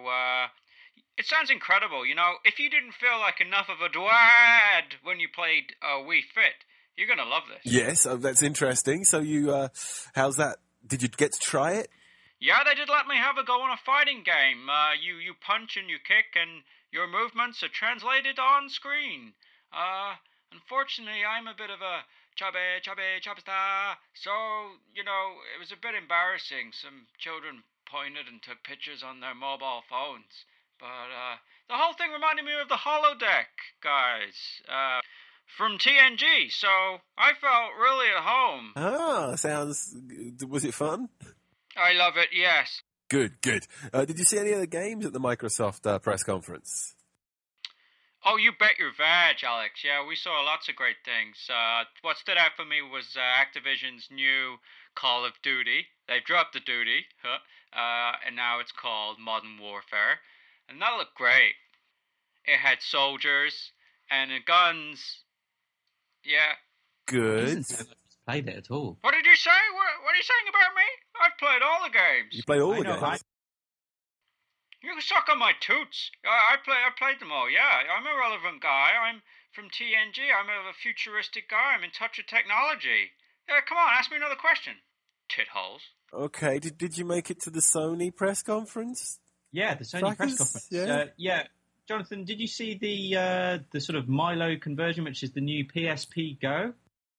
Speaker 1: It sounds incredible, If you didn't feel like enough of a dwad when you played Wii Fit, you're going to love this.
Speaker 3: Yes, that's interesting. So you, how's that? Did you get to try it?
Speaker 1: Yeah, they did let me have a go on a fighting game. You punch and you kick, and your movements are translated on screen. Unfortunately, I'm a bit of a chubby star, so, it was a bit embarrassing. Some children pointed and took pictures on their mobile phones. But the whole thing reminded me of the holodeck, guys, from TNG, so I felt really at home.
Speaker 3: Ah, was it fun?
Speaker 1: I love it, yes.
Speaker 3: Good. Did you see any other games at the Microsoft press conference?
Speaker 1: Oh, you bet your vag, Alex. Yeah, we saw lots of great things. What stood out for me was Activision's new Call of Duty. They've dropped the duty, and now it's called Modern Warfare. And that looked great. It had soldiers and guns. Yeah.
Speaker 3: Good.
Speaker 4: Doesn't sound like he's played it at all.
Speaker 1: What did you say? What are you saying about me? I've played all the games.
Speaker 3: You played all
Speaker 4: I
Speaker 3: the
Speaker 4: know,
Speaker 3: games.
Speaker 1: You can suck on my toots. I played them all, yeah. I'm a relevant guy. I'm from TNG. I'm a futuristic guy. I'm in touch with technology. Yeah, come on, ask me another question. Titholes.
Speaker 3: Okay, did you make it to the Sony press conference?
Speaker 4: Yeah, the Sony press
Speaker 3: Frackers?
Speaker 4: conference.
Speaker 3: Yeah.
Speaker 4: Jonathan, did you see the sort of Milo conversion, which is the new PSP Go?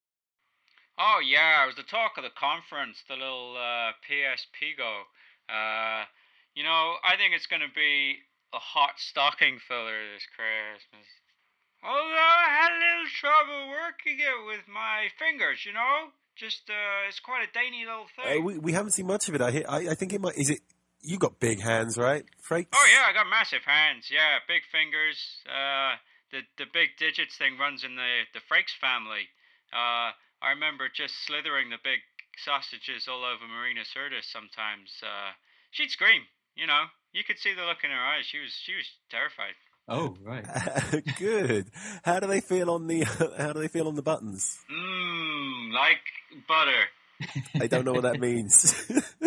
Speaker 1: Oh, yeah, it was the talk of the conference, the little PSP Go. I think it's going to be a hot stocking filler this Christmas. Although I had a little trouble working it with my fingers, Just, it's quite a dainty little thing.
Speaker 3: We haven't seen much of it. I think it might. Is it? You got big hands, right, Frakes?
Speaker 1: Oh, yeah, I got massive hands. Yeah, big fingers. The big digits thing runs in the Frakes family. I remember just slithering the big sausages all over Marina Sirtis sometimes. She'd scream, You could see the look in her eyes. She was terrified.
Speaker 4: Oh, right.
Speaker 3: Good. How do they feel on the buttons?
Speaker 1: Like butter.
Speaker 3: I don't know what that means.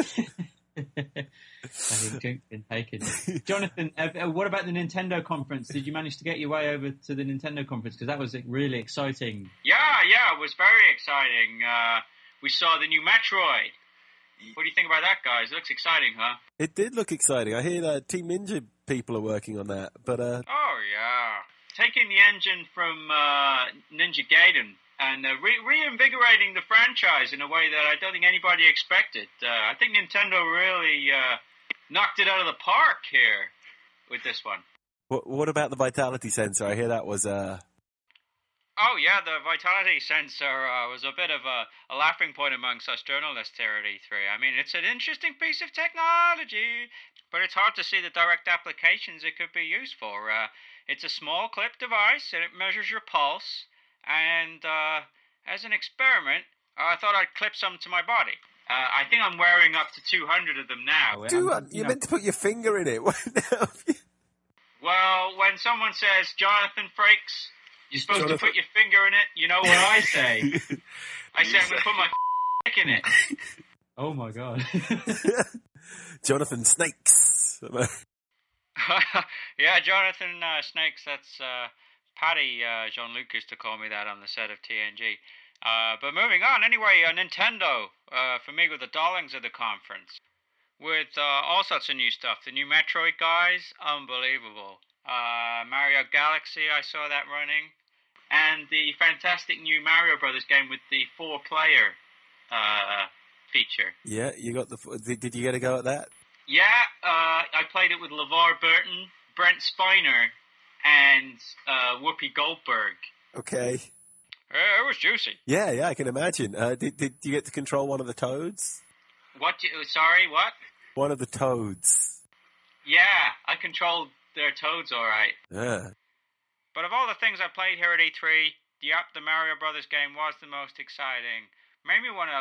Speaker 4: Taken. Jonathan, what about the Nintendo conference? Did you manage to get your way over to the Nintendo conference? Because that was really exciting.
Speaker 1: Yeah, it was very exciting. We saw the new Metroid. What do you think about that, guys? It looks exciting, huh?
Speaker 3: It did look exciting. I hear that Team Ninja people are working on that, but
Speaker 1: Oh, yeah. Taking the engine from Ninja Gaiden, and reinvigorating the franchise in a way that I don't think anybody expected. I think Nintendo really knocked it out of the park here with this one.
Speaker 3: What about the vitality sensor? I hear that was
Speaker 1: Oh yeah, the vitality sensor was a bit of a laughing point amongst us journalists here at E3. I mean, it's an interesting piece of technology, but it's hard to see the direct applications it could be used for. It's a small clip device, and it measures your pulse, and as an experiment, I thought I'd clip some to my body. I think I'm wearing up to 200 of them now.
Speaker 3: you meant to put your finger in it.
Speaker 1: Well, when someone says, Jonathan Frakes, you're supposed to put your finger in it, you know what I say? I say I'm going to put my dick in it.
Speaker 4: Oh my god.
Speaker 3: Jonathan Snakes.
Speaker 1: Yeah, Jonathan Snakes, that's Paddy Jean-Luc used to call me that on the set of TNG. But moving on, anyway, Nintendo, for me, were the darlings of the conference. With all sorts of new stuff. The new Metroid guys, unbelievable. Mario Galaxy, I saw that running. And the fantastic new Mario Brothers game with the 4-player feature.
Speaker 3: Yeah, you got did you get a go at that?
Speaker 1: Yeah, I played it with LeVar Burton, Brent Spiner, and Whoopi Goldberg.
Speaker 3: Okay.
Speaker 1: It was juicy.
Speaker 3: Yeah, I can imagine. Did you get to control one of the toads?
Speaker 1: Sorry, what?
Speaker 3: One of the toads.
Speaker 1: Yeah, I controlled their toads all right.
Speaker 3: Yeah.
Speaker 1: But of all the things I played here at E3, the Mario Brothers game was the most exciting. Made me want to,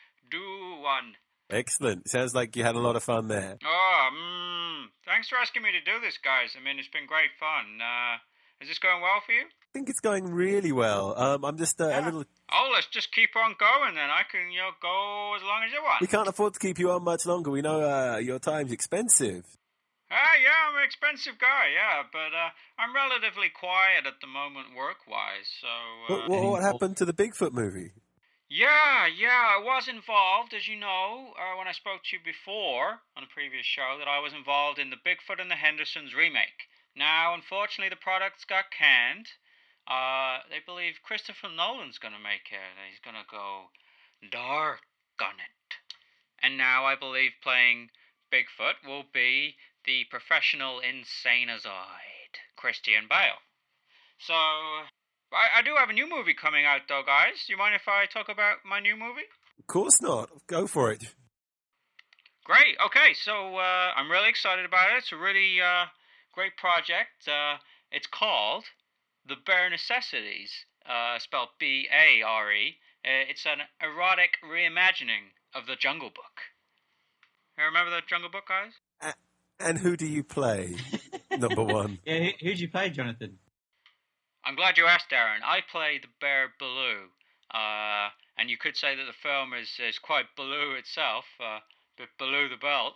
Speaker 1: do one.
Speaker 3: Excellent. Sounds like you had a lot of fun there.
Speaker 1: Thanks for asking me to do this, guys. I mean, it's been great fun. Is this going well for you?
Speaker 3: I think it's going really well. I'm just a little...
Speaker 1: Oh, let's just keep on going then. I can, go as long as you want.
Speaker 3: We can't afford to keep you on much longer. We know your time's expensive.
Speaker 1: Yeah, I'm an expensive guy, yeah, but I'm relatively quiet at the moment work-wise, so...
Speaker 3: What happened to the Bigfoot movie?
Speaker 1: Yeah, I was involved, as you know, when I spoke to you before on a previous show, that I was involved in the Bigfoot and the Hendersons remake. Now, unfortunately, the products got canned. They believe Christopher Nolan's going to make it. He's going to go dark on it. And now I believe playing Bigfoot will be the professional insanozoid, Christian Bale. So, I do have a new movie coming out, though, guys. Do you mind if I talk about my new movie?
Speaker 3: Of course not. Go for it.
Speaker 1: Great. Okay, so I'm really excited about it. It's a really great project. It's called The Bare Necessities, spelled B-A-R-E. It's an erotic reimagining of The Jungle Book. You remember The Jungle Book, guys?
Speaker 3: And who do you play, number one?
Speaker 4: Yeah, who'd you play, Jonathan?
Speaker 1: I'm glad you asked, Darren. I play the bear Baloo. And you could say that the film is quite Baloo itself, but Baloo the Belt.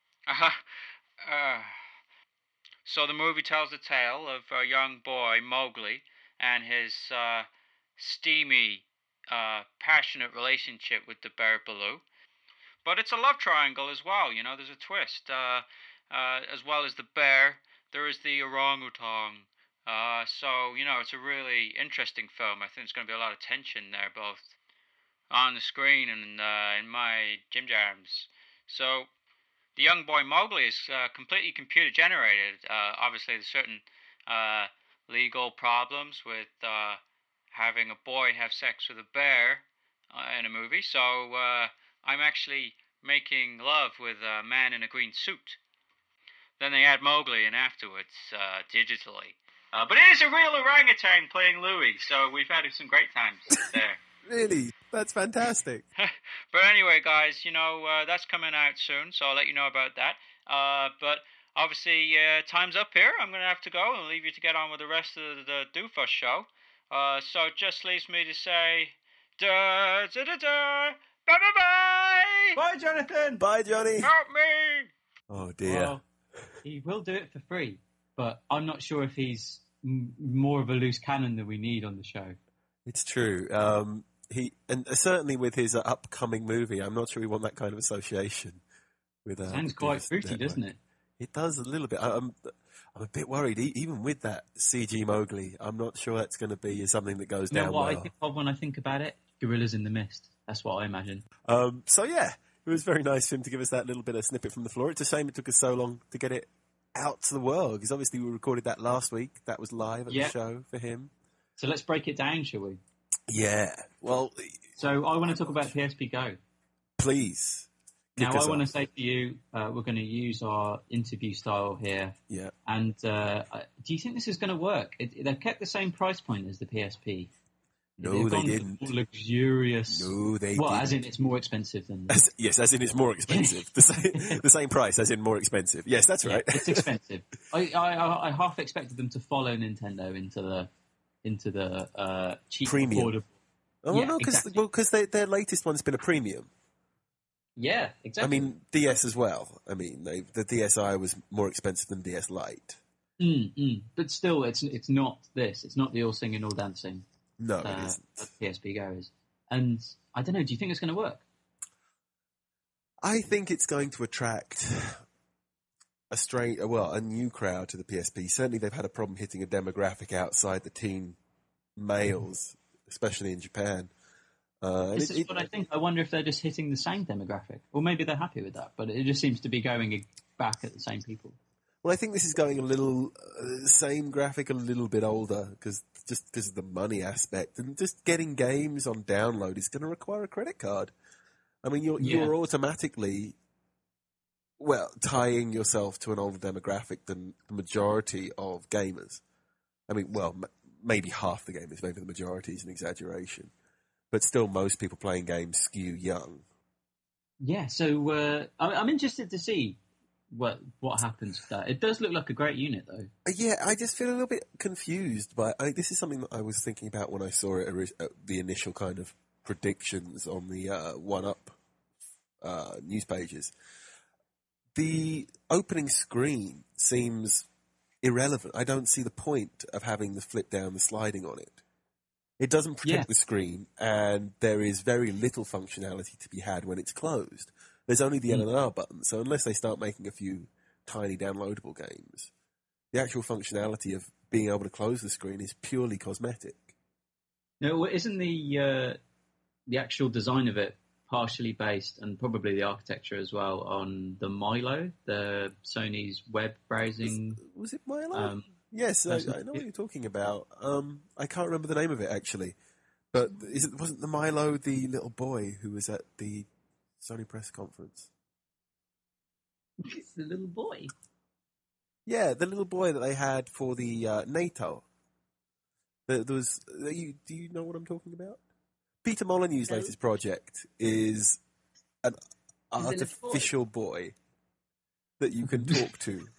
Speaker 1: So the movie tells the tale of a young boy, Mowgli, and his steamy, passionate relationship with the bear Baloo. But it's a love triangle as well, there's a twist. As well as the bear, there is the orangutan. So, it's a really interesting film. I think there's going to be a lot of tension there, both on the screen and in my Jim Jams. So, the young boy Mowgli is completely computer generated. Obviously, there's certain legal problems with having a boy have sex with a bear in a movie. So, I'm actually making love with a man in a green suit. Then they add Mowgli in afterwards, digitally. But it is a real orangutan playing Louie, so we've had some great times there.
Speaker 3: Really? That's fantastic.
Speaker 1: But anyway, guys, that's coming out soon, so I'll let you know about that. But obviously, time's up here. I'm going to have to go and leave you to get on with the rest of the Doofus show. So it just leaves me to say, da-da-da-da, bye-bye-bye!
Speaker 4: Bye, Jonathan!
Speaker 3: Bye, Johnny!
Speaker 1: Help me!
Speaker 3: Oh, dear.
Speaker 4: Well, he will do it for free, but I'm not sure if he's more of a loose cannon than we need on the show.
Speaker 3: It's true. And certainly with his upcoming movie, I'm not sure we want that kind of association with.
Speaker 4: Sounds quite fruity, doesn't it?
Speaker 3: It does a little bit. I'm a bit worried, even with that CG Mowgli. I'm not sure that's going to be something that goes
Speaker 4: You know
Speaker 3: down
Speaker 4: what
Speaker 3: well.
Speaker 4: I think of when I think about it? Gorillas in the Mist. That's what I imagine.
Speaker 3: So yeah, it was very nice for him to give us that little bit of snippet from the floor. It's a shame it took us so long to get it out to the world, because obviously we recorded that last week. That was live at the show for him.
Speaker 4: So let's break it down, shall we?
Speaker 3: Yeah. Well,
Speaker 4: So I want to talk about PSP Go.
Speaker 3: please.
Speaker 4: Now,
Speaker 3: kick us
Speaker 4: I want to
Speaker 3: off.
Speaker 4: say to you, we're going to use our interview style here.
Speaker 3: Yeah.
Speaker 4: And do you think this is going to work? They've kept the same price point as the PSP.
Speaker 3: No,
Speaker 4: They've
Speaker 3: they
Speaker 4: gone
Speaker 3: didn't.
Speaker 4: more luxurious.
Speaker 3: No, they
Speaker 4: Well,
Speaker 3: didn't.
Speaker 4: as in it's more expensive than.
Speaker 3: Yes, as in it's more expensive. The same price, as in more expensive. Yes, that's right.
Speaker 4: It's expensive. I half expected them to follow Nintendo into the cheap
Speaker 3: Premium.
Speaker 4: affordable.
Speaker 3: Oh
Speaker 4: Yeah,
Speaker 3: no,
Speaker 4: exactly.
Speaker 3: their latest one's been a premium.
Speaker 4: Yeah,
Speaker 3: I
Speaker 4: exactly.
Speaker 3: mean, DS as well. I mean, the DSi was more expensive than DS Lite.
Speaker 4: But still, it's not this. It's not the all singing, all dancing.
Speaker 3: No, it isn't.
Speaker 4: That PSP Go is. And I don't know. Do you think it's going to work?
Speaker 3: I think it's going to attract a new crowd to the PSP. Certainly, they've had a problem hitting a demographic outside the teen males, especially in Japan.
Speaker 4: This is what I think. I wonder if they're just hitting the same demographic, or maybe they're happy with that. But it just seems to be going back at the same people.
Speaker 3: Well, I think this is going a little same graphic, a little bit older, because of the money aspect, and just getting games on download is going to require a credit card. I mean, you're automatically tying yourself to an older demographic than the majority of gamers. I mean, maybe half the gamers, maybe the majority is an exaggeration, but still, most people playing games skew young.
Speaker 4: Yeah. So I'm interested to see what happens with that. It does look like a great unit, though.
Speaker 3: Yeah, I just feel a little bit confused by. This is something that I was thinking about when I saw it, the initial kind of predictions on the 1UP news pages. The opening screen seems irrelevant. I don't see the point of having the flip down, the sliding on it. It doesn't protect the screen, and there is very little functionality to be had when it's closed. There's only the L and R button, so unless they start making a few tiny downloadable games, the actual functionality of being able to close the screen is purely cosmetic.
Speaker 4: No, isn't the actual design of it partially based, and probably the architecture as well, on the Milo, the Sony's web browsing?
Speaker 3: Was it Milo? Yes, I know what you're talking about. I can't remember the name of it, actually. But wasn't the Milo the little boy who was at the Sony press conference?
Speaker 4: It's the little boy.
Speaker 3: Yeah, the little boy that they had for the NATO. There was. Do you know what I'm talking about? Peter Molyneux's latest project is an artificial boy that you can talk to.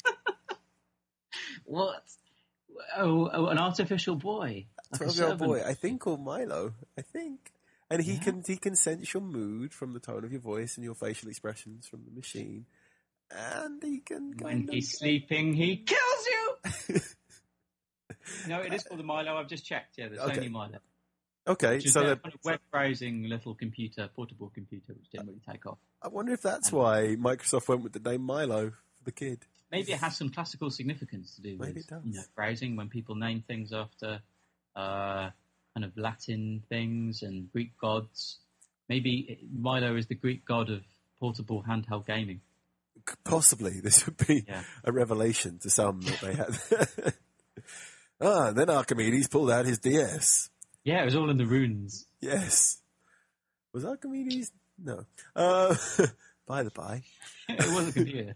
Speaker 4: What? Oh, an artificial boy. Like a
Speaker 3: 12-year-old boy,
Speaker 4: servant.
Speaker 3: I think, called Milo. I think. And he can sense your mood from the tone of your voice and your facial expressions from the machine. And he can...
Speaker 4: When he's sleeping, he kills you! No, it is called the Milo. I've just checked. Yeah, the Sony Milo.
Speaker 3: Okay,
Speaker 4: Which is
Speaker 3: so...
Speaker 4: a kind of web browsing little computer, portable computer, which didn't really take off.
Speaker 3: I wonder if that's why Microsoft went with the name Milo for the kid.
Speaker 4: Maybe it has some classical significance to do with
Speaker 3: Maybe it does.
Speaker 4: browsing, when people name things after kind of Latin things and Greek gods. Maybe Milo is the Greek god of portable handheld gaming.
Speaker 3: Possibly. This would be a revelation to some that they had. And then Archimedes pulled out his DS.
Speaker 4: Yeah, it was all in the runes.
Speaker 3: Yes. Was Archimedes? No. By the by.
Speaker 4: It was a computer.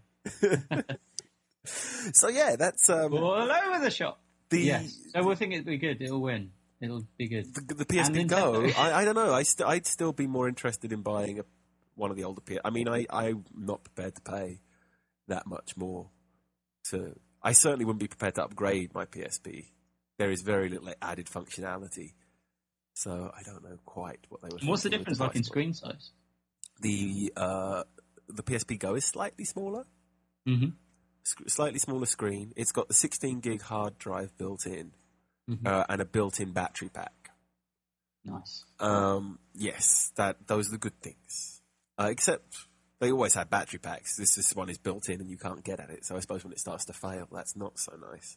Speaker 3: So yeah, that's
Speaker 4: All over the shop.
Speaker 3: yes.
Speaker 4: So we'll think it'll be good. It'll win. It'll be good.
Speaker 3: The PSP Go. I don't know. I'd still be more interested in buying one of the older PS. I mean, I'm not prepared to pay that much more. I certainly wouldn't be prepared to upgrade my PSP. There is very little added functionality, so I don't know quite what they were.
Speaker 4: What's the difference like in screen size?
Speaker 3: The PSP Go is slightly smaller.
Speaker 4: Mm-hmm.
Speaker 3: Slightly smaller screen. It's got the 16 gig hard drive built in, and a built-in battery pack.
Speaker 4: Nice.
Speaker 3: Yes, those are the good things. Except They always have battery packs. This one is built in and you can't get at it. So I suppose when it starts to fail, that's not so nice.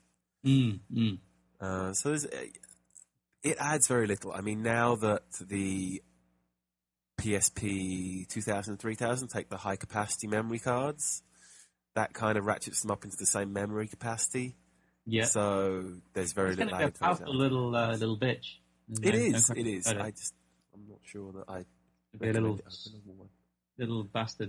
Speaker 3: So it adds very little. I mean, now that the PSP 2000 and 3000 take the high capacity memory cards, that kind of ratchets them up into the same memory capacity.
Speaker 4: Yeah.
Speaker 3: So there's very little added
Speaker 4: value. Powerful little bitch.
Speaker 3: It is. I'm not sure that I.
Speaker 4: Be a little bastard.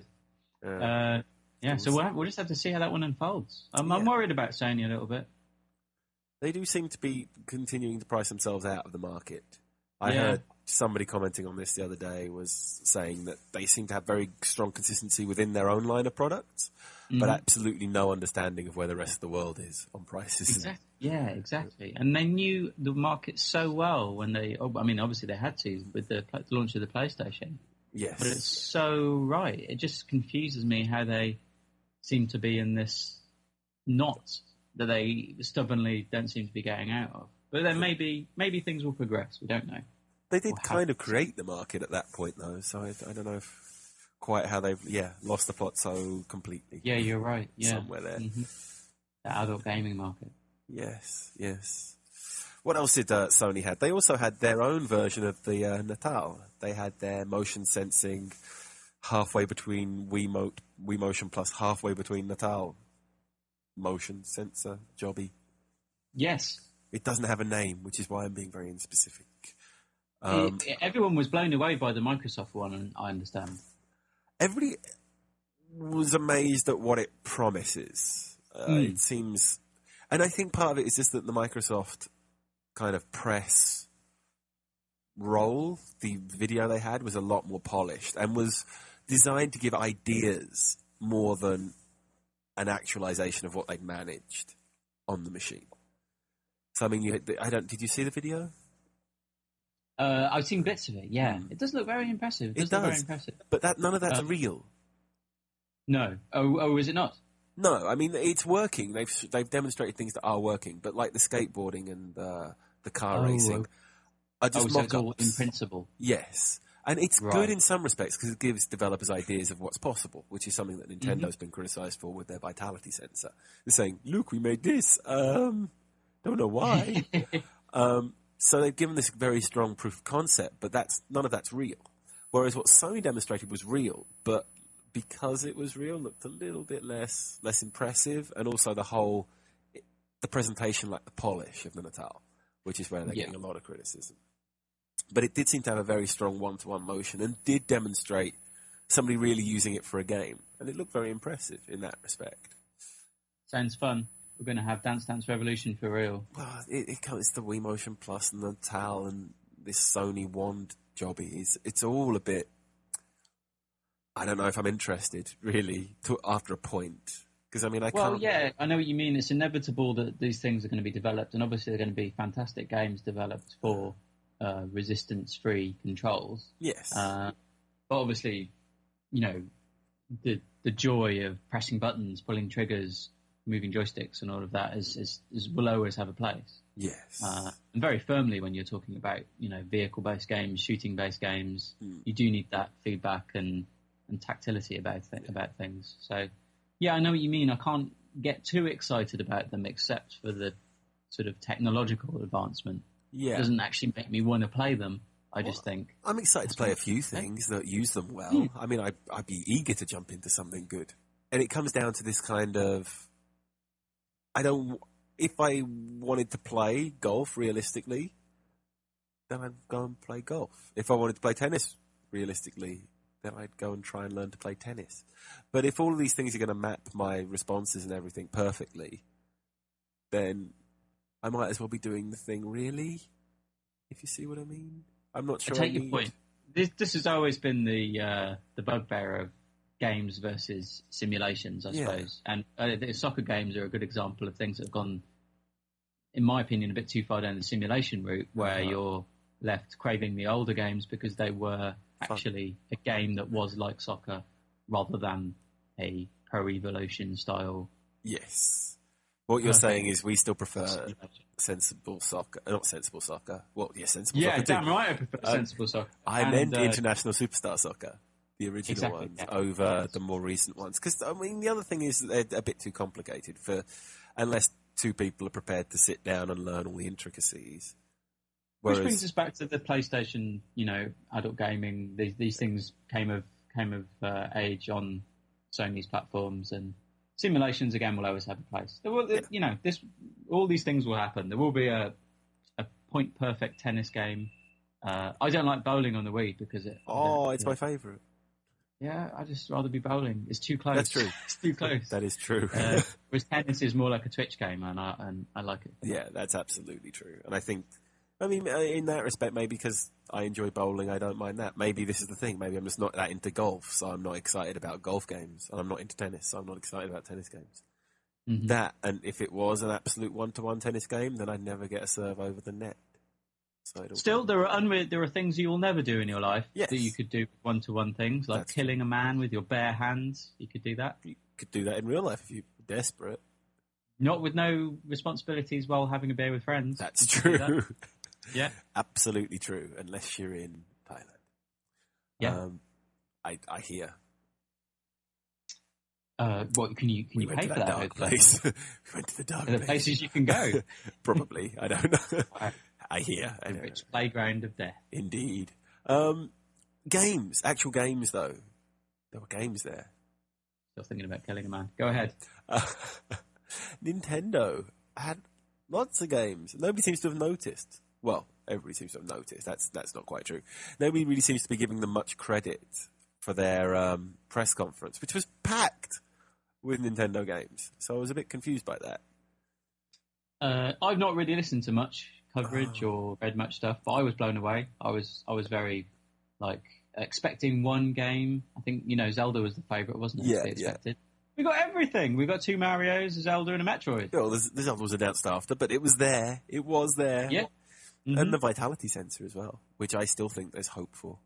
Speaker 4: So we'll just have to see how that one unfolds. I'm worried about Sony a little bit.
Speaker 3: They do seem to be continuing to price themselves out of the market. I heard somebody commenting on this the other day was saying that they seem to have very strong consistency within their own line of products, but absolutely no understanding of where the rest of the world is on prices.
Speaker 4: Exactly. Yeah, exactly. And they knew the market so well when they... I mean, obviously they had to with the launch of the PlayStation.
Speaker 3: Yes.
Speaker 4: But it's so right. It just confuses me how they seem to be in this knot that they stubbornly don't seem to be getting out of. But then maybe things will progress. We don't know.
Speaker 3: They did kind of create the market at that point, though, so I don't know if quite how they've lost the plot so completely.
Speaker 4: Yeah, you're right. Yeah.
Speaker 3: Somewhere there.
Speaker 4: Mm-hmm. The adult gaming market.
Speaker 3: Yes. What else did Sony had? They also had their own version of the Natal. They had their motion sensing halfway between Wii Motion Plus, halfway between Natal motion sensor jobby.
Speaker 4: Yes.
Speaker 3: It doesn't have a name, which is why I'm being very inspecific.
Speaker 4: Everyone was blown away by the Microsoft one, I understand.
Speaker 3: Everybody was amazed at what it promises. It seems... And I think part of it is just that the Microsoft kind of press role, the video they had, was a lot more polished and was designed to give ideas more than an actualization of what they'd managed on the machine. So, I mean, did you see the video?
Speaker 4: I've seen bits of it, yeah. It does look very impressive. It does look very impressive.
Speaker 3: But none of that's real.
Speaker 4: No. Oh, is it not?
Speaker 3: No, I mean, it's working. They've demonstrated things that are working, but like the skateboarding and the car racing are just
Speaker 4: so it's all
Speaker 3: mock-ups.
Speaker 4: in principle.
Speaker 3: Yes. And it's good in some respects because it gives developers ideas of what's possible, which is something that Nintendo's been criticised for with their Vitality sensor. They're saying, look, we made this. Don't know why. So they've given this very strong proof of concept, but none of that's real. Whereas what Sony demonstrated was real, but because it was real, looked a little bit less impressive, and also the presentation, like the polish of the Natal, which is where they're getting a lot of criticism. But it did seem to have a very strong one-to-one motion and did demonstrate somebody really using it for a game, and it looked very impressive in that respect.
Speaker 4: Sounds fun. We're going to have Dance Dance Revolution for real.
Speaker 3: Well, it's the Wii Motion Plus and the Natal and this Sony wand jobby. It's all a bit... I don't know if I'm interested, really, after a point. Because, I mean, I can't...
Speaker 4: Well, yeah, I know what you mean. It's inevitable that these things are going to be developed, and obviously they're going to be fantastic games developed for resistance-free controls.
Speaker 3: Yes.
Speaker 4: But obviously, you know, the joy of pressing buttons, pulling triggers, moving joysticks and all of that will always have a place.
Speaker 3: Yes.
Speaker 4: And very firmly when you're talking about, you know, vehicle-based games, shooting-based games, you do need that feedback and tactility about things. So, yeah, I know what you mean. I can't get too excited about them except for the sort of technological advancement.
Speaker 3: Yeah.
Speaker 4: It doesn't actually make me want to play them. I just think...
Speaker 3: I'm excited to play a few things that use them well. I mean, I'd be eager to jump into something good. And it comes down to this kind of... If I wanted to play golf realistically, then I'd go and play golf. If I wanted to play tennis realistically, then I'd go and try and learn to play tennis. But if all of these things are going to map my responses and everything perfectly, then I might as well be doing the thing really, if you see what I mean. I'm not sure.
Speaker 4: I take your point. This has always been the bugbear of games versus simulations, I suppose. And the soccer games are a good example of things that have gone, in my opinion, a bit too far down the simulation route, where you're left craving the older games because they were actually a game that was like soccer rather than a Pro Evolution style.
Speaker 3: Yes. What you're saying is we still prefer sensible soccer. Not sensible soccer. Well, yeah, sensible soccer too.
Speaker 4: Yeah, damn right I prefer sensible soccer.
Speaker 3: I meant international superstar soccer. the original
Speaker 4: Exactly,
Speaker 3: ones
Speaker 4: yeah.
Speaker 3: over
Speaker 4: Yes.
Speaker 3: the more recent ones. Because, I mean, the other thing is that they're a bit too complicated unless two people are prepared to sit down and learn all the intricacies.
Speaker 4: Which brings us back to the PlayStation, adult gaming. These things came of age on Sony's platforms, and simulations again will always have a place. There will, all these things will happen. There will be a point perfect tennis game. I don't like bowling on the Wii because
Speaker 3: it's my favourite.
Speaker 4: Yeah, I just rather be bowling. It's too close.
Speaker 3: That's true.
Speaker 4: It's too close.
Speaker 3: That is true.
Speaker 4: Whereas tennis is more like a Twitch game, and I like it.
Speaker 3: Yeah, that's absolutely true. And I think, in that respect, maybe because I enjoy bowling, I don't mind that. Maybe this is the thing. Maybe I'm just not that into golf, so I'm not excited about golf games. And I'm not into tennis, so I'm not excited about tennis games.
Speaker 4: Mhm.
Speaker 3: That, and if it was an absolute one-to-one tennis game, then I'd never get a serve over the net. So
Speaker 4: Still, there are things you will never do in your life
Speaker 3: Yes.
Speaker 4: that you could do one-to-one things, like
Speaker 3: That's
Speaker 4: killing a man with your bare hands. You could do that.
Speaker 3: You could do that in real life if you're desperate.
Speaker 4: Not with no responsibilities while having a beer with friends.
Speaker 3: That's
Speaker 4: You could do
Speaker 3: true.
Speaker 4: that. Yeah.
Speaker 3: Absolutely true, unless you're in Thailand.
Speaker 4: Yeah.
Speaker 3: I hear.
Speaker 4: What can you
Speaker 3: We went
Speaker 4: pay
Speaker 3: to
Speaker 4: for
Speaker 3: that
Speaker 4: that?
Speaker 3: dark place. We went to the dark
Speaker 4: Are there
Speaker 3: place.
Speaker 4: places you can go?
Speaker 3: Probably. I don't know.
Speaker 4: Right.
Speaker 3: I hear. I
Speaker 4: The
Speaker 3: know.
Speaker 4: rich playground of death.
Speaker 3: Indeed. Games. Actual games, though. There were games there.
Speaker 4: Still thinking about killing a man. Go ahead.
Speaker 3: Nintendo had lots of games. Nobody seems to have noticed. Well, everybody seems to have noticed. That's not quite true. Nobody really seems to be giving them much credit for their press conference, which was packed with Nintendo games. So I was a bit confused by that.
Speaker 4: I've not really listened to much coverage or read much stuff, but I was blown away. I was very expecting one game. I think Zelda was the favourite, wasn't it?
Speaker 3: Yeah,
Speaker 4: To be expected. We got everything. We got 2 Marios, a Zelda, and a Metroid.
Speaker 3: Well, the Zelda was announced after, but it was there. It was there.
Speaker 4: Yeah. Mhm.
Speaker 3: And the Vitality sensor as well, which I still think there's hope for.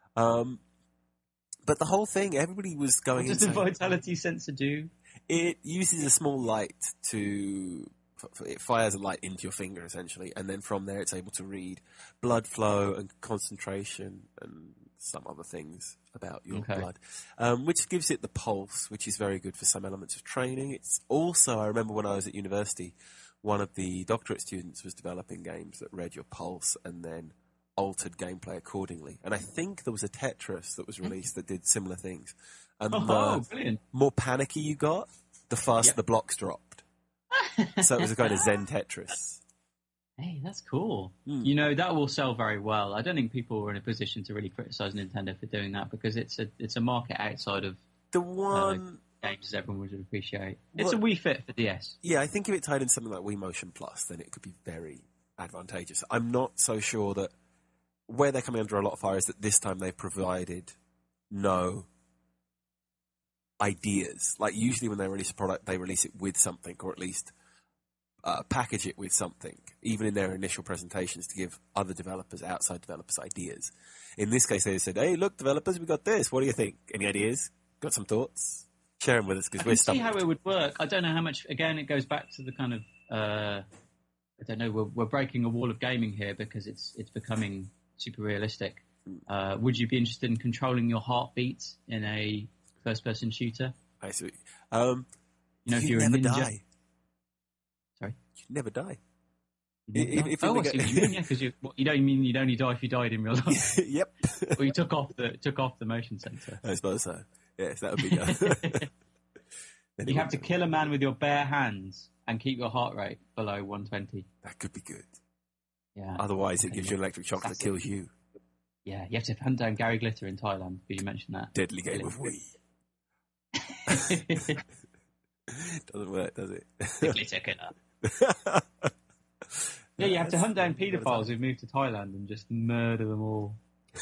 Speaker 3: But the whole thing, everybody was going
Speaker 4: What does the
Speaker 3: insane.
Speaker 4: Vitality sensor do?
Speaker 3: It uses a small light it fires a light into your finger, essentially, and then from there it's able to read blood flow and concentration and some other things about your
Speaker 4: Okay.
Speaker 3: blood, which gives it the pulse, which is very good for some elements of training. It's also, I remember when I was at university, one of the doctorate students was developing games that read your pulse and then altered gameplay accordingly. And I think there was a Tetris that was released that did similar things. And
Speaker 4: Oh,
Speaker 3: the
Speaker 4: brilliant.
Speaker 3: more panicky you got, the faster
Speaker 4: Yep.
Speaker 3: the blocks dropped. So it was a kind of Zen Tetris.
Speaker 4: Hey, that's cool.
Speaker 3: Mm.
Speaker 4: That will sell very well. I don't think people are in a position to really criticise Nintendo for doing that because it's a market outside of
Speaker 3: The one...
Speaker 4: games as everyone would appreciate. It's
Speaker 3: Well-
Speaker 4: a Wii Fit for DS.
Speaker 3: Yeah, I think if it tied in something like Wii Motion Plus, then it could be very advantageous. I'm not so sure that where they're coming under a lot of fire is that this time they've provided no ideas. Like usually when they release a product, they release it with something, or at least package it with something, even in their initial presentations, to give other developers, outside developers, ideas. In this case, they said, "Hey, look, developers, we got this. What do you think? Any ideas? Got some thoughts? Share them with us because
Speaker 4: I
Speaker 3: we're
Speaker 4: can see
Speaker 3: stumped."
Speaker 4: how it would work. I don't know how much. Again, it goes back to the kind of. I don't know. We're breaking a wall of gaming here because it's becoming super realistic. Would you be interested in controlling your heartbeat in a first-person shooter?
Speaker 3: I see.
Speaker 4: If
Speaker 3: You'd
Speaker 4: you're a
Speaker 3: never
Speaker 4: ninja.
Speaker 3: die.
Speaker 4: Sorry.
Speaker 3: You'd never die.
Speaker 4: If I
Speaker 3: you're
Speaker 4: see
Speaker 3: gonna-
Speaker 4: what you mean. Yeah, because you don't mean you'd only die if you died in real life.
Speaker 3: Yep.
Speaker 4: Well, you took off the motion sensor.
Speaker 3: I suppose so. Yes, that would be good. Then
Speaker 4: You
Speaker 3: it
Speaker 4: have to
Speaker 3: would-
Speaker 4: kill a man with your bare hands and keep your heart rate below 120.
Speaker 3: That could be good.
Speaker 4: Yeah.
Speaker 3: Otherwise, it
Speaker 4: Okay,
Speaker 3: gives you an electric shock that
Speaker 4: That's it.
Speaker 3: kills you.
Speaker 4: Yeah, you have to hunt down Gary Glitter in Thailand because you mentioned that.
Speaker 3: Deadly game of Wii. Doesn't work, does it?
Speaker 4: The Glitter Killer. Yeah, you have to hunt down paedophiles who've moved to Thailand and just murder them all.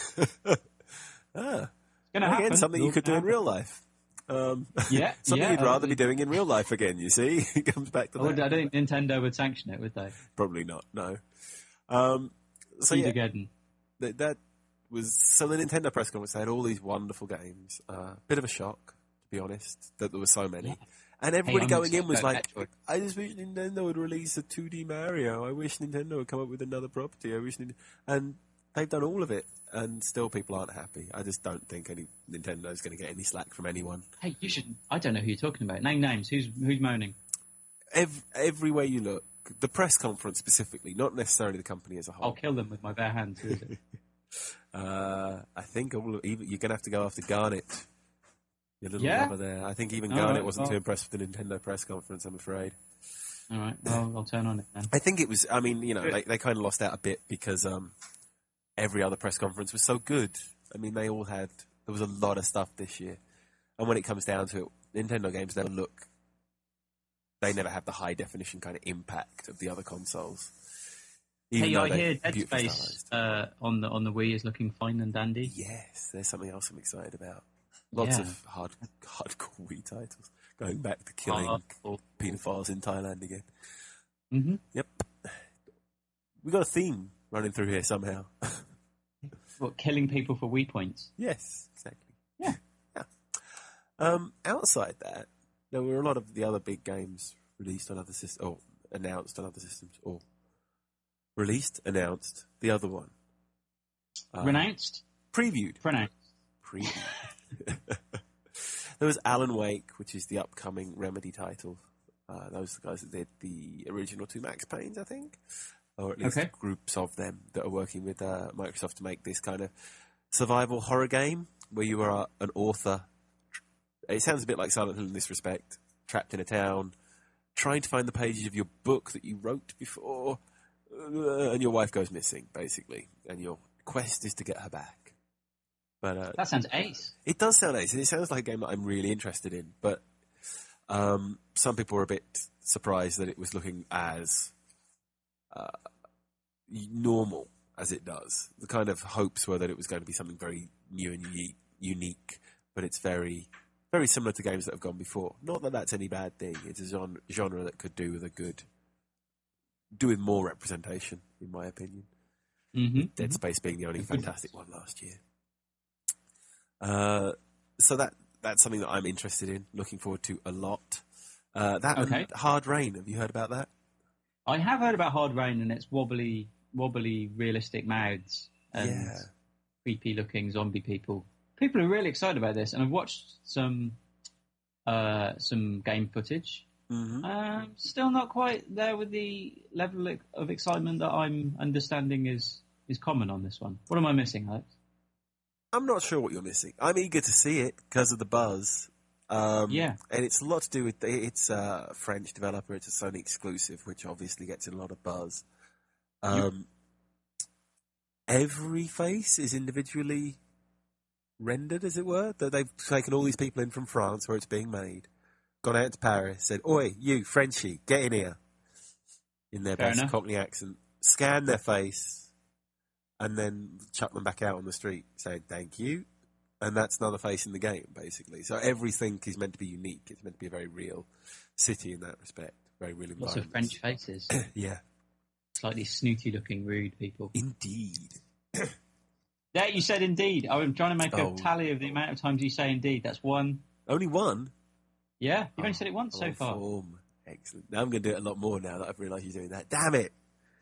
Speaker 3: Ah,
Speaker 4: It's going to happen.
Speaker 3: again, something you
Speaker 4: It's
Speaker 3: could do in
Speaker 4: gonna
Speaker 3: real life.
Speaker 4: Yeah,
Speaker 3: something
Speaker 4: yeah,
Speaker 3: you'd rather be doing in real life again, you see? It comes back to
Speaker 4: happen.
Speaker 3: that.
Speaker 4: I don't think Nintendo would sanction it, would they?
Speaker 3: Probably not, no. So yeah,
Speaker 4: Armageddon.
Speaker 3: that was... So the Nintendo press conference, they had all these wonderful games. Bit of a shock, to be honest, that there were so many.
Speaker 4: Yeah.
Speaker 3: And everybody
Speaker 4: I'm
Speaker 3: going in
Speaker 4: excited
Speaker 3: was
Speaker 4: about
Speaker 3: like,
Speaker 4: Metroid.
Speaker 3: I just wish Nintendo would release a 2D Mario. I wish Nintendo would come up with another property. I wish and They've done all of it, and still people aren't happy. I just don't think Nintendo's going to get any slack from anyone.
Speaker 4: Hey, you should. I don't know who you're talking about. Name names. Who's moaning?
Speaker 3: Everywhere you look, the press conference specifically, not necessarily the company as a whole.
Speaker 4: I'll kill them with my bare hands. Who is it?
Speaker 3: I think you're going to have to go after Garnet. Your little
Speaker 4: Yeah?
Speaker 3: lover there. I think even
Speaker 4: All
Speaker 3: Garnet
Speaker 4: right,
Speaker 3: wasn't
Speaker 4: well.
Speaker 3: too impressed with the Nintendo press conference, I'm afraid.
Speaker 4: All right. Well, I'll turn on it then.
Speaker 3: I think it was, they kind of lost out a bit because every other press conference was so good. I mean, there was a lot of stuff this year. And when it comes down to it, Nintendo games they never have the high definition kind of impact of the other consoles. Even
Speaker 4: Hey,
Speaker 3: though
Speaker 4: I
Speaker 3: they're
Speaker 4: hear Dead
Speaker 3: beautifully
Speaker 4: Space
Speaker 3: stylized.
Speaker 4: on the Wii is looking fine and dandy.
Speaker 3: Yes, there's something else I'm excited about. Lots
Speaker 4: Yeah.
Speaker 3: of hardcore Wii titles. Going back to killing paedophiles in Thailand again.
Speaker 4: Mm-hmm.
Speaker 3: Yep. We got a theme running through here somehow.
Speaker 4: What, killing people for Wii points?
Speaker 3: Yes, exactly.
Speaker 4: Yeah.
Speaker 3: Outside that, there were a lot of the other big games released on other systems, or announced on other systems, or released, announced. The other one.
Speaker 4: Renounced?
Speaker 3: Previewed.
Speaker 4: Pronounced.
Speaker 3: Previewed. There was Alan Wake, which is the upcoming Remedy title. Those are the guys that did the original two Max Paynes, I think. Or at least
Speaker 4: Okay.
Speaker 3: groups of them that are working with Microsoft to make this kind of survival horror game where you are an author. It sounds a bit like Silent Hill in this respect. Trapped in a town, trying to find the pages of your book that you wrote before, and your wife goes missing, basically. And your quest is to get her back. But
Speaker 4: That sounds ace.
Speaker 3: it does sound nice, and it sounds like a game that I'm really interested in. But some people were a bit surprised that it was looking as normal as it does. The kind of hopes were that it was going to be something very new and unique, but it's very, very similar to games that have gone before. Not that that's any bad thing. It's a genre that could do with more representation, in my opinion.
Speaker 4: Mm-hmm.
Speaker 3: Dead Space being the only fantastic one last year. So that's something that I'm interested in, looking forward to a lot.
Speaker 4: Okay.
Speaker 3: And Hard Rain, have you heard about that?
Speaker 4: I have heard about Hard Rain and its wobbly, realistic mouths and
Speaker 3: Yeah.
Speaker 4: creepy-looking zombie people. People are really excited about this, and I've watched some game footage.
Speaker 3: Mm-hmm.
Speaker 4: Still not quite there with the level of excitement that I'm understanding is common on this one. What am I missing, Alex?
Speaker 3: I'm not sure what you're missing. I'm eager to see it because of the buzz.
Speaker 4: Yeah.
Speaker 3: And it's a lot to do with it's a French developer. It's a Sony exclusive, which obviously gets a lot of buzz. Every face is individually rendered, as it were. That they've taken all these people in from France, where it's being made, gone out to Paris, said, "Oi, you Frenchie, get in here," in their
Speaker 4: Fair
Speaker 3: best
Speaker 4: enough.
Speaker 3: Cockney accent, scan their face, and then chuck them back out on the street, saying thank you. And that's another face in the game, basically. So everything is meant to be unique. It's meant to be a very real city in that respect. Very real
Speaker 4: Lots
Speaker 3: environment.
Speaker 4: of French faces.
Speaker 3: Yeah.
Speaker 4: Slightly snooty-looking, rude people.
Speaker 3: Indeed.
Speaker 4: Yeah, you said indeed. I'm trying to make
Speaker 3: Oh.
Speaker 4: a tally of the amount of times you say indeed. That's one.
Speaker 3: Only one?
Speaker 4: Yeah, you've only said it once so
Speaker 3: Oh,
Speaker 4: far.
Speaker 3: form. Excellent. Now I'm going to do it a lot more now that I've realised you're doing that. Damn it.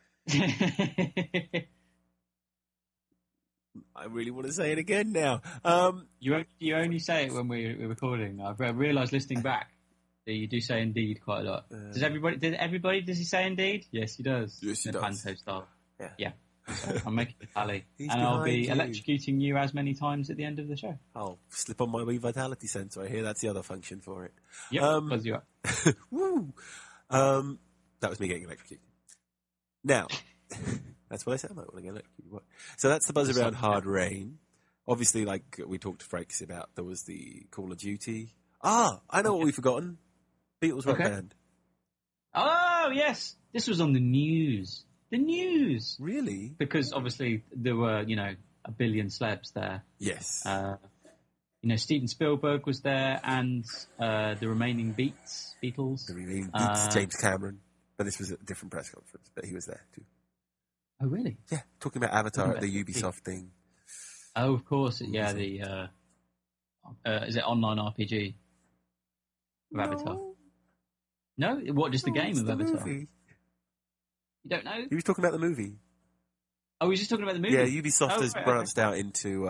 Speaker 3: I really want to say it again now.
Speaker 4: You only say it when we're recording. I've realised listening back that you do say indeed quite a lot. Does he say indeed? Yes, he does.
Speaker 3: Yes, he
Speaker 4: In a
Speaker 3: does.
Speaker 4: Panto style.
Speaker 3: Yeah.
Speaker 4: So I'm making a tally.
Speaker 3: He's
Speaker 4: And I'll be
Speaker 3: behind you.
Speaker 4: electrocuting you as many times at the end of the show.
Speaker 3: I'll slip on my wee vitality sensor. I hear that's the other function for it.
Speaker 4: Yep, buzz you up.
Speaker 3: Woo! That was me getting electrocuted. Now, that's what I said. I might want to get electrocuted. What? So that's the buzz around Hard Rain. Obviously, like we talked to Frakes about, there was the Call of Duty. I know what we've forgotten. Beatles Rock
Speaker 4: Okay.
Speaker 3: Band.
Speaker 4: Oh, yes. This was on the news. The news.
Speaker 3: Really?
Speaker 4: Because obviously there were, a billion celebs there.
Speaker 3: Yes.
Speaker 4: Steven Spielberg was there and the remaining Beatles.
Speaker 3: the remaining Beats, James Cameron. But this was a different press conference, but he was there too.
Speaker 4: Oh, really?
Speaker 3: Yeah, talking about Avatar at
Speaker 4: Talking
Speaker 3: the
Speaker 4: about
Speaker 3: Ubisoft thing.
Speaker 4: Oh, of course. Yeah, the is it online RPG of Avatar? No, what? Just the game
Speaker 3: it's
Speaker 4: of
Speaker 3: the
Speaker 4: Avatar?
Speaker 3: movie.
Speaker 4: You don't know?
Speaker 3: He was talking about the movie.
Speaker 4: Oh, we're just talking about the movie?
Speaker 3: Yeah, Ubisoft
Speaker 4: Oh,
Speaker 3: has
Speaker 4: right,
Speaker 3: branched out into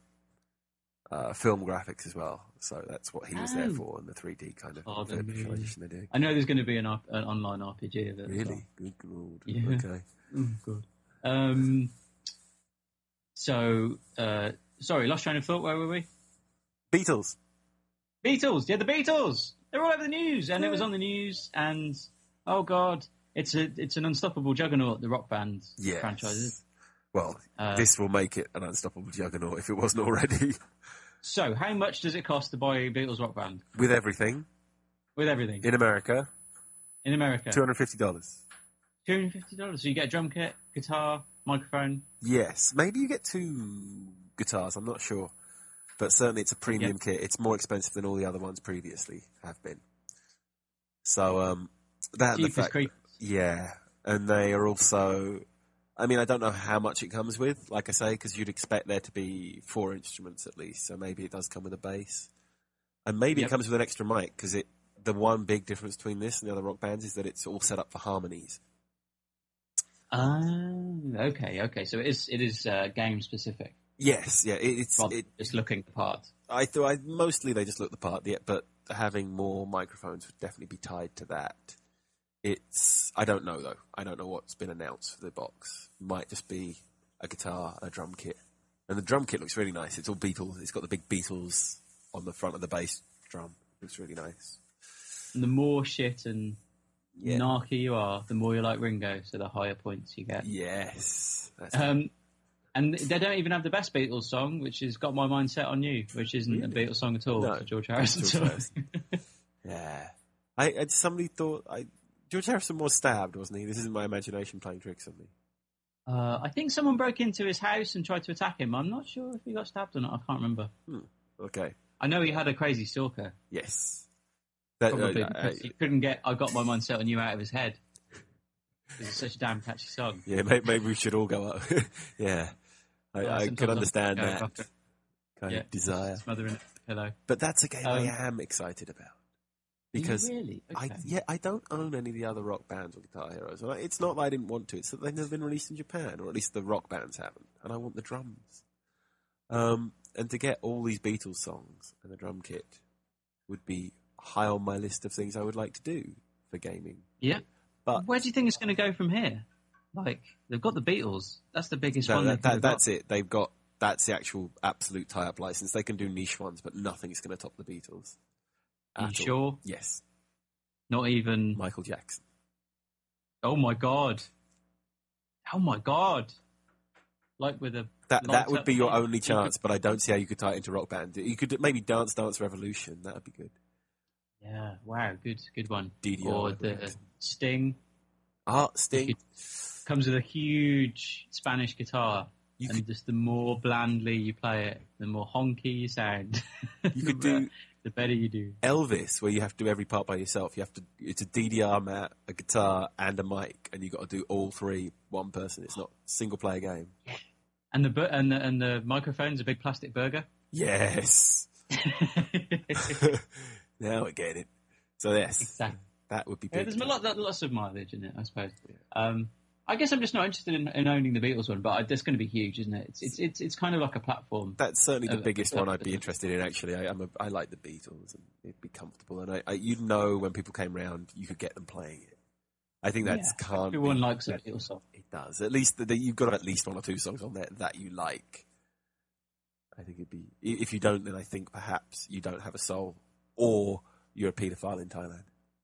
Speaker 3: film graphics as well. So that's what he was there
Speaker 4: Oh.
Speaker 3: for, and the 3D kind of
Speaker 4: Oh, the
Speaker 3: visualization they're doing.
Speaker 4: I know there's going to be an online RPG of it.
Speaker 3: Really? Good lord.
Speaker 4: Yeah.
Speaker 3: Okay.
Speaker 4: Oh, God. Sorry, lost train of thought. Where were we?
Speaker 3: Beatles.
Speaker 4: Beatles. Yeah, the Beatles. They're all over the news, and it was on the news. And oh God, it's an unstoppable juggernaut. The rock band
Speaker 3: Yes.
Speaker 4: franchises.
Speaker 3: Well, this will make it an unstoppable juggernaut if it wasn't already.
Speaker 4: So, how much does it cost to buy a Beatles rock band
Speaker 3: With everything
Speaker 4: with everything
Speaker 3: in America,
Speaker 4: in America?
Speaker 3: $250.
Speaker 4: $250. So you get a drum kit, guitar, microphone.
Speaker 3: Yes, maybe you get 2 guitars. I'm not sure, but certainly it's a premium kit. It's more expensive than all the other ones previously have been. So that and the
Speaker 4: Jeepers
Speaker 3: fact,
Speaker 4: creepers.
Speaker 3: yeah, and they are also. I mean, I don't know how much it comes with, like I say, because you'd expect there to be 4 instruments at least. So maybe it does come with a bass, and maybe it comes with an extra mic because the one big difference between this and the other rock bands is that it's all set up for harmonies.
Speaker 4: Okay. So it is game specific.
Speaker 3: Yes, yeah, it's
Speaker 4: just looking the part.
Speaker 3: I thought mostly they just look the part, but having more microphones would definitely be tied to that. I don't know though. I don't know what's been announced for the box. Might just be a guitar and a drum kit, and the drum kit looks really nice. It's all Beatles. It's got the big Beatles on the front of the bass drum. Looks really nice.
Speaker 4: And the more shit and narky you are, the more you like Ringo. So the higher points you get.
Speaker 3: Yes.
Speaker 4: And they don't even have the best Beatles song, which has got my mind set on you, which isn't a Beatles song at all.
Speaker 3: No,
Speaker 4: it's a George Harrison
Speaker 3: George
Speaker 4: song.
Speaker 3: Harrison. Yeah. Somebody thought George Harrison was stabbed, wasn't he? This isn't my imagination playing tricks on me.
Speaker 4: I think someone broke into his house and tried to attack him. I'm not sure if he got stabbed or not. I can't remember.
Speaker 3: Okay.
Speaker 4: I know he had a crazy stalker.
Speaker 3: Yes.
Speaker 4: Probably because he couldn't get I Got My Mind Set on You out of his head. It's such a damn catchy song.
Speaker 3: Yeah, maybe we should all go up. Yeah. I can understand that kind of desire.
Speaker 4: Smothering a pillow.
Speaker 3: But that's a game I am excited about. Because
Speaker 4: really? Okay.
Speaker 3: I don't own any of the other rock bands or Guitar Heroes. It's not that I didn't want to. It's that they've never been released in Japan, or at least the rock bands haven't. And I want the drums. And to get all these Beatles songs and the drum kit would be high on my list of things I would like to do for gaming.
Speaker 4: Yeah.
Speaker 3: But
Speaker 4: where do you think it's going to go from here? Like, they've got the Beatles. That's the biggest one.
Speaker 3: That's it. That's the actual absolute tie-up license. They can do niche ones, but nothing's going to top the Beatles.
Speaker 4: Are you sure?
Speaker 3: Yes.
Speaker 4: Not even
Speaker 3: Michael Jackson.
Speaker 4: Oh my god! Like with a
Speaker 3: that would be your only chance, but I don't see how you could tie it into Rock Band. You could maybe Dance Dance Revolution. That would be good.
Speaker 4: Yeah. Wow. Good one.
Speaker 3: DDR
Speaker 4: or the Sting.
Speaker 3: Sting
Speaker 4: comes with a huge Spanish guitar. And just the more blandly you play it, the more honky you sound.
Speaker 3: You could do
Speaker 4: the better you do.
Speaker 3: Elvis, where you have to do every part by yourself. It's a DDR mat, a guitar, and a mic, and you got to do all 3 one person. It's not a single player game.
Speaker 4: And the microphone's a big plastic burger.
Speaker 3: Yes. Now we're getting it. So yes,
Speaker 4: exactly.
Speaker 3: That would be big.
Speaker 4: There's lots of mileage in it, I suppose. I guess I'm just not interested in owning the Beatles one, but that's going to be huge, isn't it? It's kind of like a platform.
Speaker 3: That's certainly the biggest one I'd be interested in. Actually, I like the Beatles, and it'd be comfortable, and when people came round, you could get them playing it. I think that's can't.
Speaker 4: Everyone likes a Beatles song.
Speaker 3: It does. At least you've got to have at least 1 or 2 songs on there that you like. I think it'd be. If you don't, then I think perhaps you don't have a soul, or you're a paedophile in Thailand.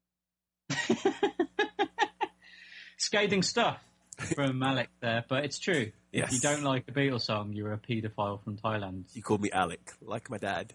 Speaker 4: Scathing stuff from Alec there, but it's true.
Speaker 3: Yes.
Speaker 4: If you don't like a Beatles song, you're a paedophile from Thailand.
Speaker 3: You called me Alec, like my dad.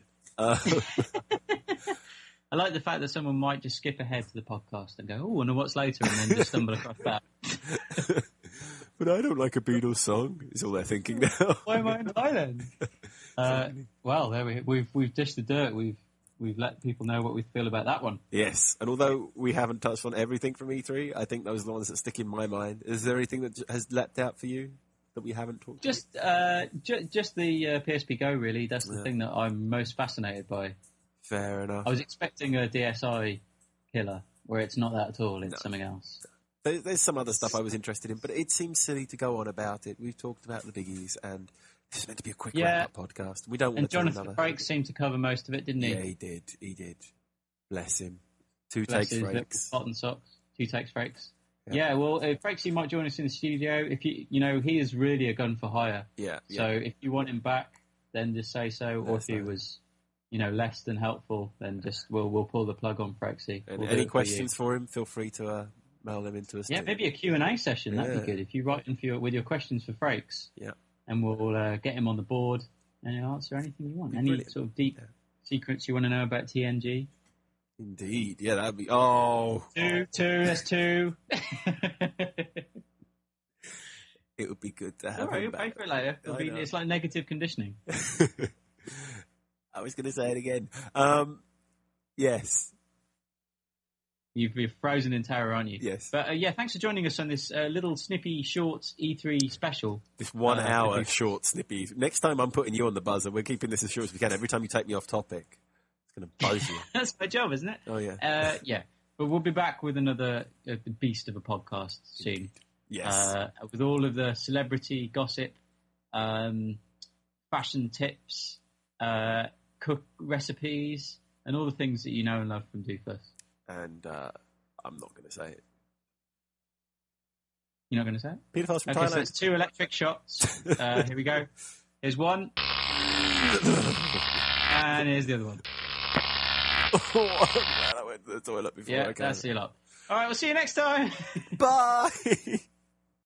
Speaker 4: I like the fact that someone might just skip ahead to the podcast and go, "Oh, I wonder what's later," and then just stumble across that.
Speaker 3: But I don't like a Beatles song. Is all they're thinking now.
Speaker 4: Why am I in Thailand? Well, there we've dished the dirt. We've let people know what we feel about that one.
Speaker 3: Yes, and although we haven't touched on everything from E3, I think those are the ones that stick in my mind. Is there anything that has leapt out for you that we haven't talked about?
Speaker 4: Just the PSP Go, really. That's the thing that I'm most fascinated by.
Speaker 3: Fair enough.
Speaker 4: I was expecting a DSi killer, where it's not that at all. It's something else.
Speaker 3: There's some other stuff I was interested in, but it seems silly to go on about it. We've talked about the biggies, and this is meant to be a quick wrap-up podcast. We don't want
Speaker 4: And
Speaker 3: to do
Speaker 4: Jonathan
Speaker 3: another.
Speaker 4: Frakes seemed to cover most of it, didn't he?
Speaker 3: Yeah, he did. He did. Bless him. Two
Speaker 4: Bless
Speaker 3: takes
Speaker 4: his
Speaker 3: Frakes.
Speaker 4: Cotton socks. 2 takes Frakes.
Speaker 3: Yeah.
Speaker 4: Yeah, well, Frakesy might join us in the studio. If he is really a gun for hire.
Speaker 3: Yeah.
Speaker 4: So if you want him back, then just say so. Or if he
Speaker 3: so.
Speaker 4: was, less than helpful, then just we'll pull the plug on Frakesy.
Speaker 3: And
Speaker 4: We'll do
Speaker 3: any
Speaker 4: it for
Speaker 3: questions for him, feel free to mail them into us.
Speaker 4: you. Yeah,
Speaker 3: too.
Speaker 4: maybe a Q&A session. That'd
Speaker 3: Yeah.
Speaker 4: be good. If you write in with your questions for Frakes.
Speaker 3: Yeah.
Speaker 4: And we'll get him on the board and he'll answer anything you want. Any
Speaker 3: Brilliant.
Speaker 4: sort of deep secrets you want to know about TNG.
Speaker 3: Indeed. Yeah, that'd be... Oh.
Speaker 4: Two, that's 2.
Speaker 3: It would be good to have
Speaker 4: All right,
Speaker 3: him
Speaker 4: you'll pay
Speaker 3: back.
Speaker 4: for it later.
Speaker 3: I know.
Speaker 4: It's like negative conditioning.
Speaker 3: I was going to say it again. Yes.
Speaker 4: You're frozen in terror, aren't you?
Speaker 3: Yes.
Speaker 4: But thanks for joining us on this little snippy, short E3 special.
Speaker 3: This 1 hour
Speaker 4: if you-
Speaker 3: short snippy. Next time I'm putting you on the buzzer. We're keeping this as short as we can. Every time you take me off topic, it's going to buzz you.
Speaker 4: That's my job, isn't it?
Speaker 3: Oh, yeah.
Speaker 4: Yeah. But we'll be back with another beast of a podcast soon.
Speaker 3: Yes.
Speaker 4: With all of the celebrity gossip, fashion tips, cook recipes, and all the things that you know and love from Doofus.
Speaker 3: And I'm not going to say it.
Speaker 4: You're not going to say it?
Speaker 3: Peter Fast from
Speaker 4: Okay, so
Speaker 3: Thailand.
Speaker 4: it's 2 electric shots. Here we go. Here's one. And here's the other one.
Speaker 3: Oh, I'm glad I went to the toilet before I
Speaker 4: Yeah,
Speaker 3: came.
Speaker 4: that's it up. All right, we'll see you next time.
Speaker 3: Bye.